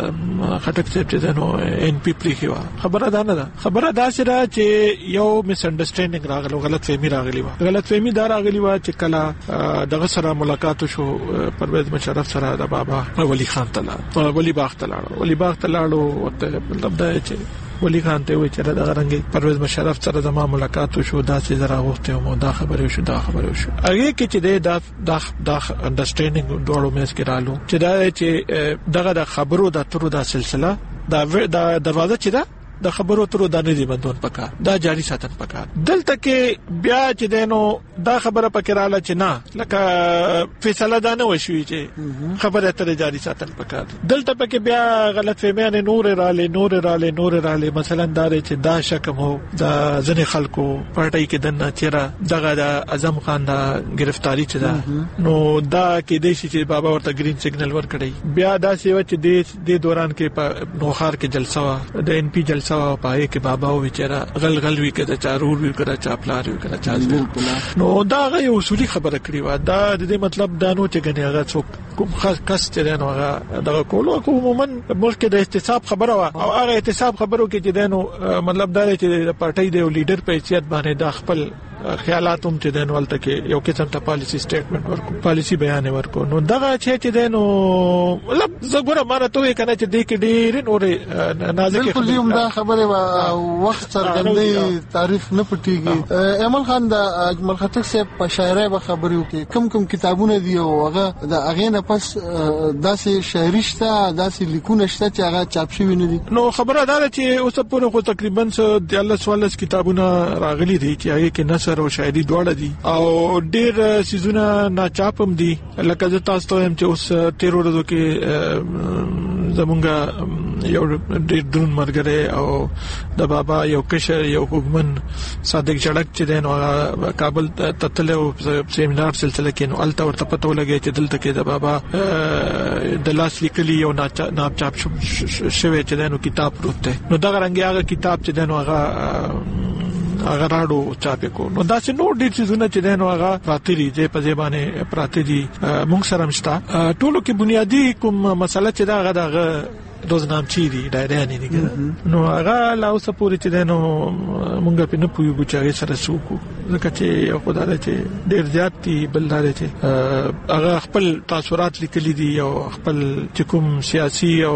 خټک چې نو ان پی پری خبره دا نه ده خبره دا سره چې یو میس انډرستانډینګ راغلو غلط فهمي راغلی و غلط فهمي دا راغلی و چې کله دغه سره ملاقات شو پرویز مشرف سره د بابا ولی خان تلا ولی باغ تلا ولی باغ تلا او مطلب دا چې ولی خان ته وی چې دا رنګ پرویز مشرف سره زما ملاقات شو دا چې زرا وخته مو دا خبره شو دا خبره شو هغه کې چې دا دا دا انډرستانډینګ دوړو مېس کې رالو چې دا چې دغه د خبرو د ترو د سلسله دا دا دروازه چې دا د خبرو ترو د نه دی بندون پکار دا جاری ساتن پکار دلته کې بیا چې دینو دا خبره پکراله چې نه لکه فیصله دا نه وشوي چې خبره تر جاری ساتن پکار دلته پکې بیا غلط فهمي نور رااله نور رااله نور رااله مثلا دا چې دا شکم هو دا ځنې خلکو پارټي کې دنه چیرې دغه د اعظم خان دا گرفتاری چې دا نو دا کې د شي چې بابا ورته گرین سیګنل ورکړي بیا دا سیو چې د دوران کې په نوخار کې جلسه د ان پی جلسه سوا پای کې بابا و بیچاره غل غل وی کده چارور وی کده چاپلار وی کده چاز نو دا غي اصولي خبره کړی و دا د دې مطلب دانو چې غني هغه څوک کوم خاص کس چې نو هغه دغه کولو کوم عموما ملک د احتساب خبره و او هغه احتساب خبرو کې چې دنو مطلب دا چې د پارټي د لیډر په حیثیت باندې د خپل خیالات هم چې دنو ولته کې یو قسم ته پالیسی سټیټمنټ ورکو پالیسی بیان ورکو نو دغه چې چې دنو مطلب زګوره ماره ته کنه چې د کې ډیر نور نازک بالکل یم دا خبره وخت څرګندې تاریخ نه پټيږي ایمل خان د اجمل خټک صاحب په شاعرۍ به خبرو کې کم کم کتابونه دی او هغه د اغه نه پس داسې شاعري شته داسې لیکونه شته چې هغه چاپ شوی نه دي نو خبره دا چې اوس پورې خو تقریبا د الله سوالس کتابونه راغلي دي چې هغه کې نثر او شاعري دواړه دي او ډېر سيزونه ناچاپم دي لکه زه تاسو ته هم چې اوس تیر ورځو کې زمونږ یو ډېر درون مرګره او د بابا یو کشر یو حکومن صادق جړک چې دنه کابل ته تلو سیمینار سلسله کې نو الته ورته پته ولګی چې دلته کې د بابا د لاس لیکلي یو ناپ چاپ شوی چې دنه کتاب پروت دی نو دا رنګ هغه کتاب چې دنه هغه هغه راډو چاپ کو نو دا چې نو ډیر څه چې دنو هغه پراتري چې په ځبانه پراتري موږ سره مشتا ټولو کې بنیادی کوم مسله چې دا هغه روزنامچی دي ډایری نه دي نو هغه لا اوس پوری چې دنو مونږ په نه پویو چې هغه سره سوکو ځکه چې خدای چې ډیر زیات دي بلدار چې هغه خپل تاثیرات لیکلي دي او خپل چې کوم سیاسي او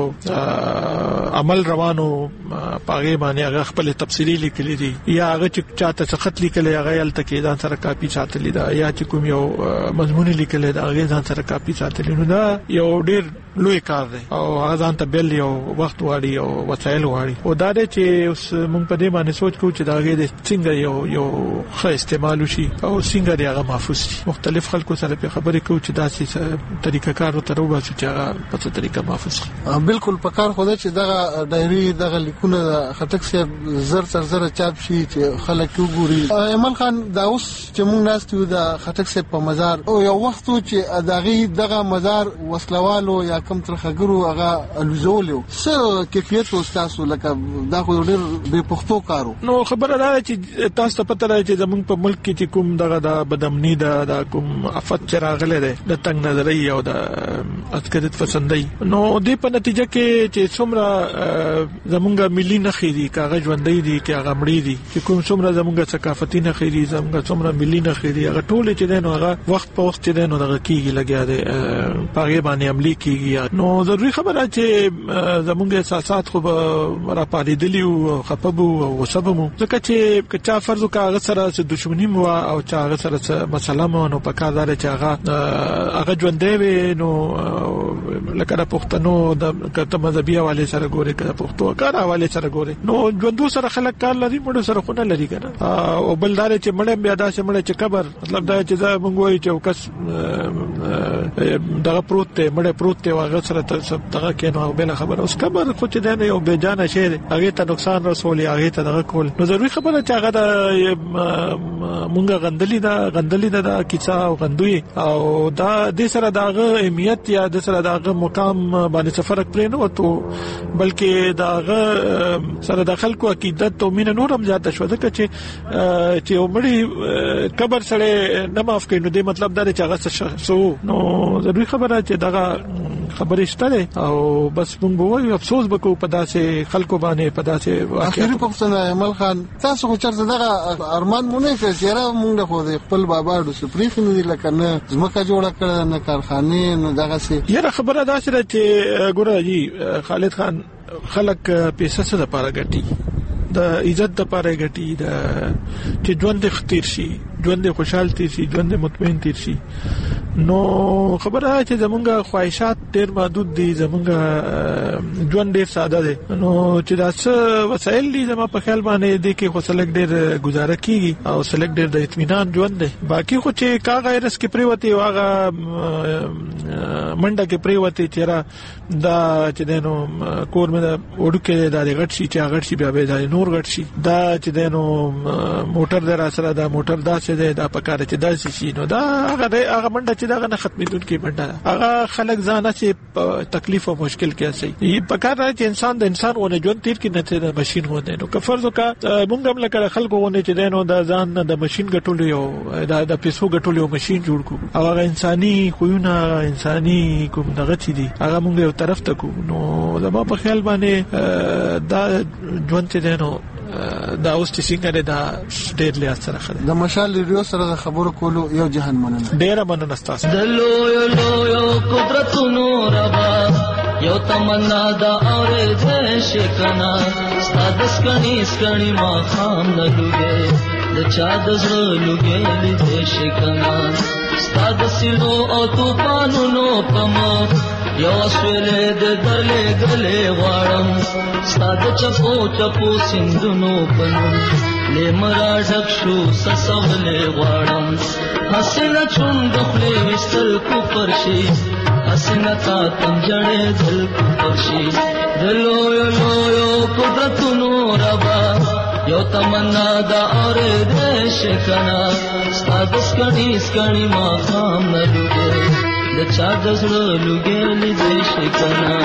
عمل روانو پاغه باندې هغه خپل تفصیلی لیکلي دي یا هغه چې چاته خط لیکلي هغه یل تکي ځان سره کاپی ساتلی دا یا چې کوم یو مضمون لیکلي دا هغه ځان سره کاپی ساتلی نو دا یو ډیر لوی کار دی او هغه ځان ته بل یو وخت واړي او وسایل واړي او دا د چې اوس مونږ په دې باندې سوچ کوو چې دا غي څنګه یو یو ښه استعمال شي او څنګه دی هغه محفوظ شي مختلف خلکو سره په خبرې کوو چې دا څه طریقه کار تر وباسي چې هغه په څه طریقه محفوظ شي بالکل په کار خو دا چې دا ډایری دغه لیکونه خټک سي زر تر زر چاپ شي چې خلک وګوري ایمن خان دا اوس چې مونږ ناستو دا خټک سي په مزار او یو وخت چې دغه دغه مزار وسلوالو یا کم ترخګرو هغه الوزولو څه کیفیت تاسو لکه دا خو ډېر به پښتو کارو نو خبره ده چې تاسو ته پته راځي چې زمونږ په ملک کې چې کوم دغه د بدامنی ده د کوم افت چراغله ده د تنگ نظري او د عسکرت پسندۍ نو دې په نتیجه کې چې څومره زمونږ ملي نخې دي کاغذ ژوندۍ دي کې هغه مړې دي چې کوم څومره زمونږ ثقافتي نخې دي زمونږ څومره ملي نخې دي هغه ټول چې دنه هغه وخت په وخت چې دنه دغه کیږي لګیا دي پاغه باندې عملي کیږي نو ضروري خبره چې زمونږ احساسات خو را پاریدلی او خپبو او سبمو ځکه چې کچا فرض کاغذ سره د دښمنی مو او چا هغه سره مسله مو نو پکاره چې هغه هغه ژوندې وي نو لکه د پښتنو د کته مذهبي حواله سره ګوري کړه پښتو کار حواله سره ګوري نو ژوندو سره خلک کار لري مړو سره خو نه لري کنه او بلدار چې مړ بیا داسې مړ چې قبر مطلب دا چې دا مونږ وایي چې کس دغه پروت ته مړ پروت ته هغه سره دغه کینو بل خبر اوس قبر خو چې دا یو بے جان شی هغه ته نقصان رسولي هغه ته دغه کول نو ضروري خبره چې هغه د مونږه غندلې دا غندلې دا کیسه او غندوی او دا د سره دغه اهمیت یا د سره دغه مقام باندې فرق پرې نه وته بلکې دغه سره د خلکو عقیدت او مين نورم زیات شو ځکه چې چې عمرې قبر سره نه معاف کینو دې مطلب دا چې هغه سو نو ضروري خبره چې دغه خبرې شته او بس موږ وایو افسوس وکړو په داسې خلکو باندې په داسې اخیری پښتنه عمل خان تاسو خو چرته دغه ارمان مونږ نه چیرې موږ خو خپل بابا د سپریخ نه دي لکه نه زمکه جوړه کړه نه کارخانه نه دغه سي یره خبره دا چې ګوره جی خالد خان خلک پیسې سره لپاره ګټي د عزت لپاره ګټي د چې ژوند ختیر شي ژوند خوشحال تیر شي ژوند مطمئن تیر شي نو خبره چې زمونږه خواهشات ډېر محدود دي زمونږه ژوند ډېر ساده دی نو چې تاسو وسایل دي زموږ په خیال باندې دي کې خو سلګ ډېر گزاره کیږي او سلګ ډېر د اطمینان ژوند دی باقي خو چې کا غیرس کې پریوتی واغه منډه کې پریوتی چیرې دا چې دینو کور مې وډو کې د غټ شي چې غټ شي بیا به د نور غټ شي دا چې دینو موټر در سره دا موټر دا چې دا پکاره چې دا شي نو دا هغه هغه منډه چې دا نه ختمېدونکې منډه هغه خلک ځانه چې تکلیف او مشکل کې شي یی پکاره چې انسان د انسان ونه ژوند تیر کې نه ته ماشين ونه نو که فرض وکړه مونږ هم لکه خلکو ونه چې دینو د ځان د ماشين ګټول یو د پیسو ګټول یو ماشين جوړ کو او هغه انساني خوونه انساني کوم دغه چي دي هغه مونږ یو طرف ته کو نو زما په خیال باندې دا ژوند چې دینو دا اوس چې څنګه دا ډېر لیا سره خبره د مشال ریو سره خبرو کولو یو جهان مننه ډېر مننه تاسو د لوی لوی قدرتونو ربا یو تمنا دا اورې دې شکنا ستاد سکني سکني ما خام نه لګي د چا د زړه لګي دې شکنا ستاد سينو او طوفانونو پمو یو سویلې د درلې غلې غواړم ستاد چپو چپو سندونو پنو لمرا ډکشو سسولې غواړم حسنه چون دخلې وستل کو پرشي حسنه تا تم جړې دل کو پرشي دلو یو یو قدرتونو ربا یو تمنا دا اور دې شکنا ستاد سکني سکني ما خام نه لګي د چا د زړه لګېلې دې شکنا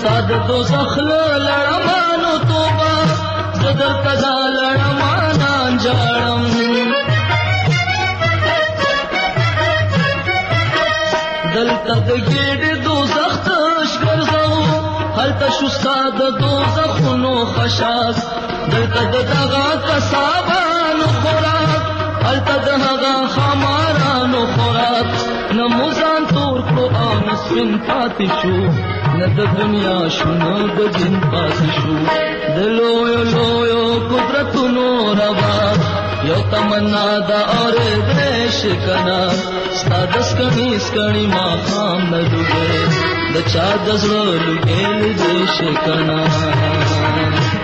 ستاد دوزخ لړمانو توبه زدر تدا لړمان جاړم دلته د ګډ دوزخ تش ګرځو هلته شو ستاد دوزخونو خشاس دلته د دغه کسابانو خوراک هلته د هغه خمارانو خوراک نه موزان تور کړو او نه سپین پاتې شو نه د دنیا شو نه د دین پاتې شو د لویو لویو قدرتونو ربا یو تمنا دا اورېدلی شي کنه ستا د سکڼي سکڼي ماښام نه ډوبې د چا د زړه لوګې لیدلی شي کنه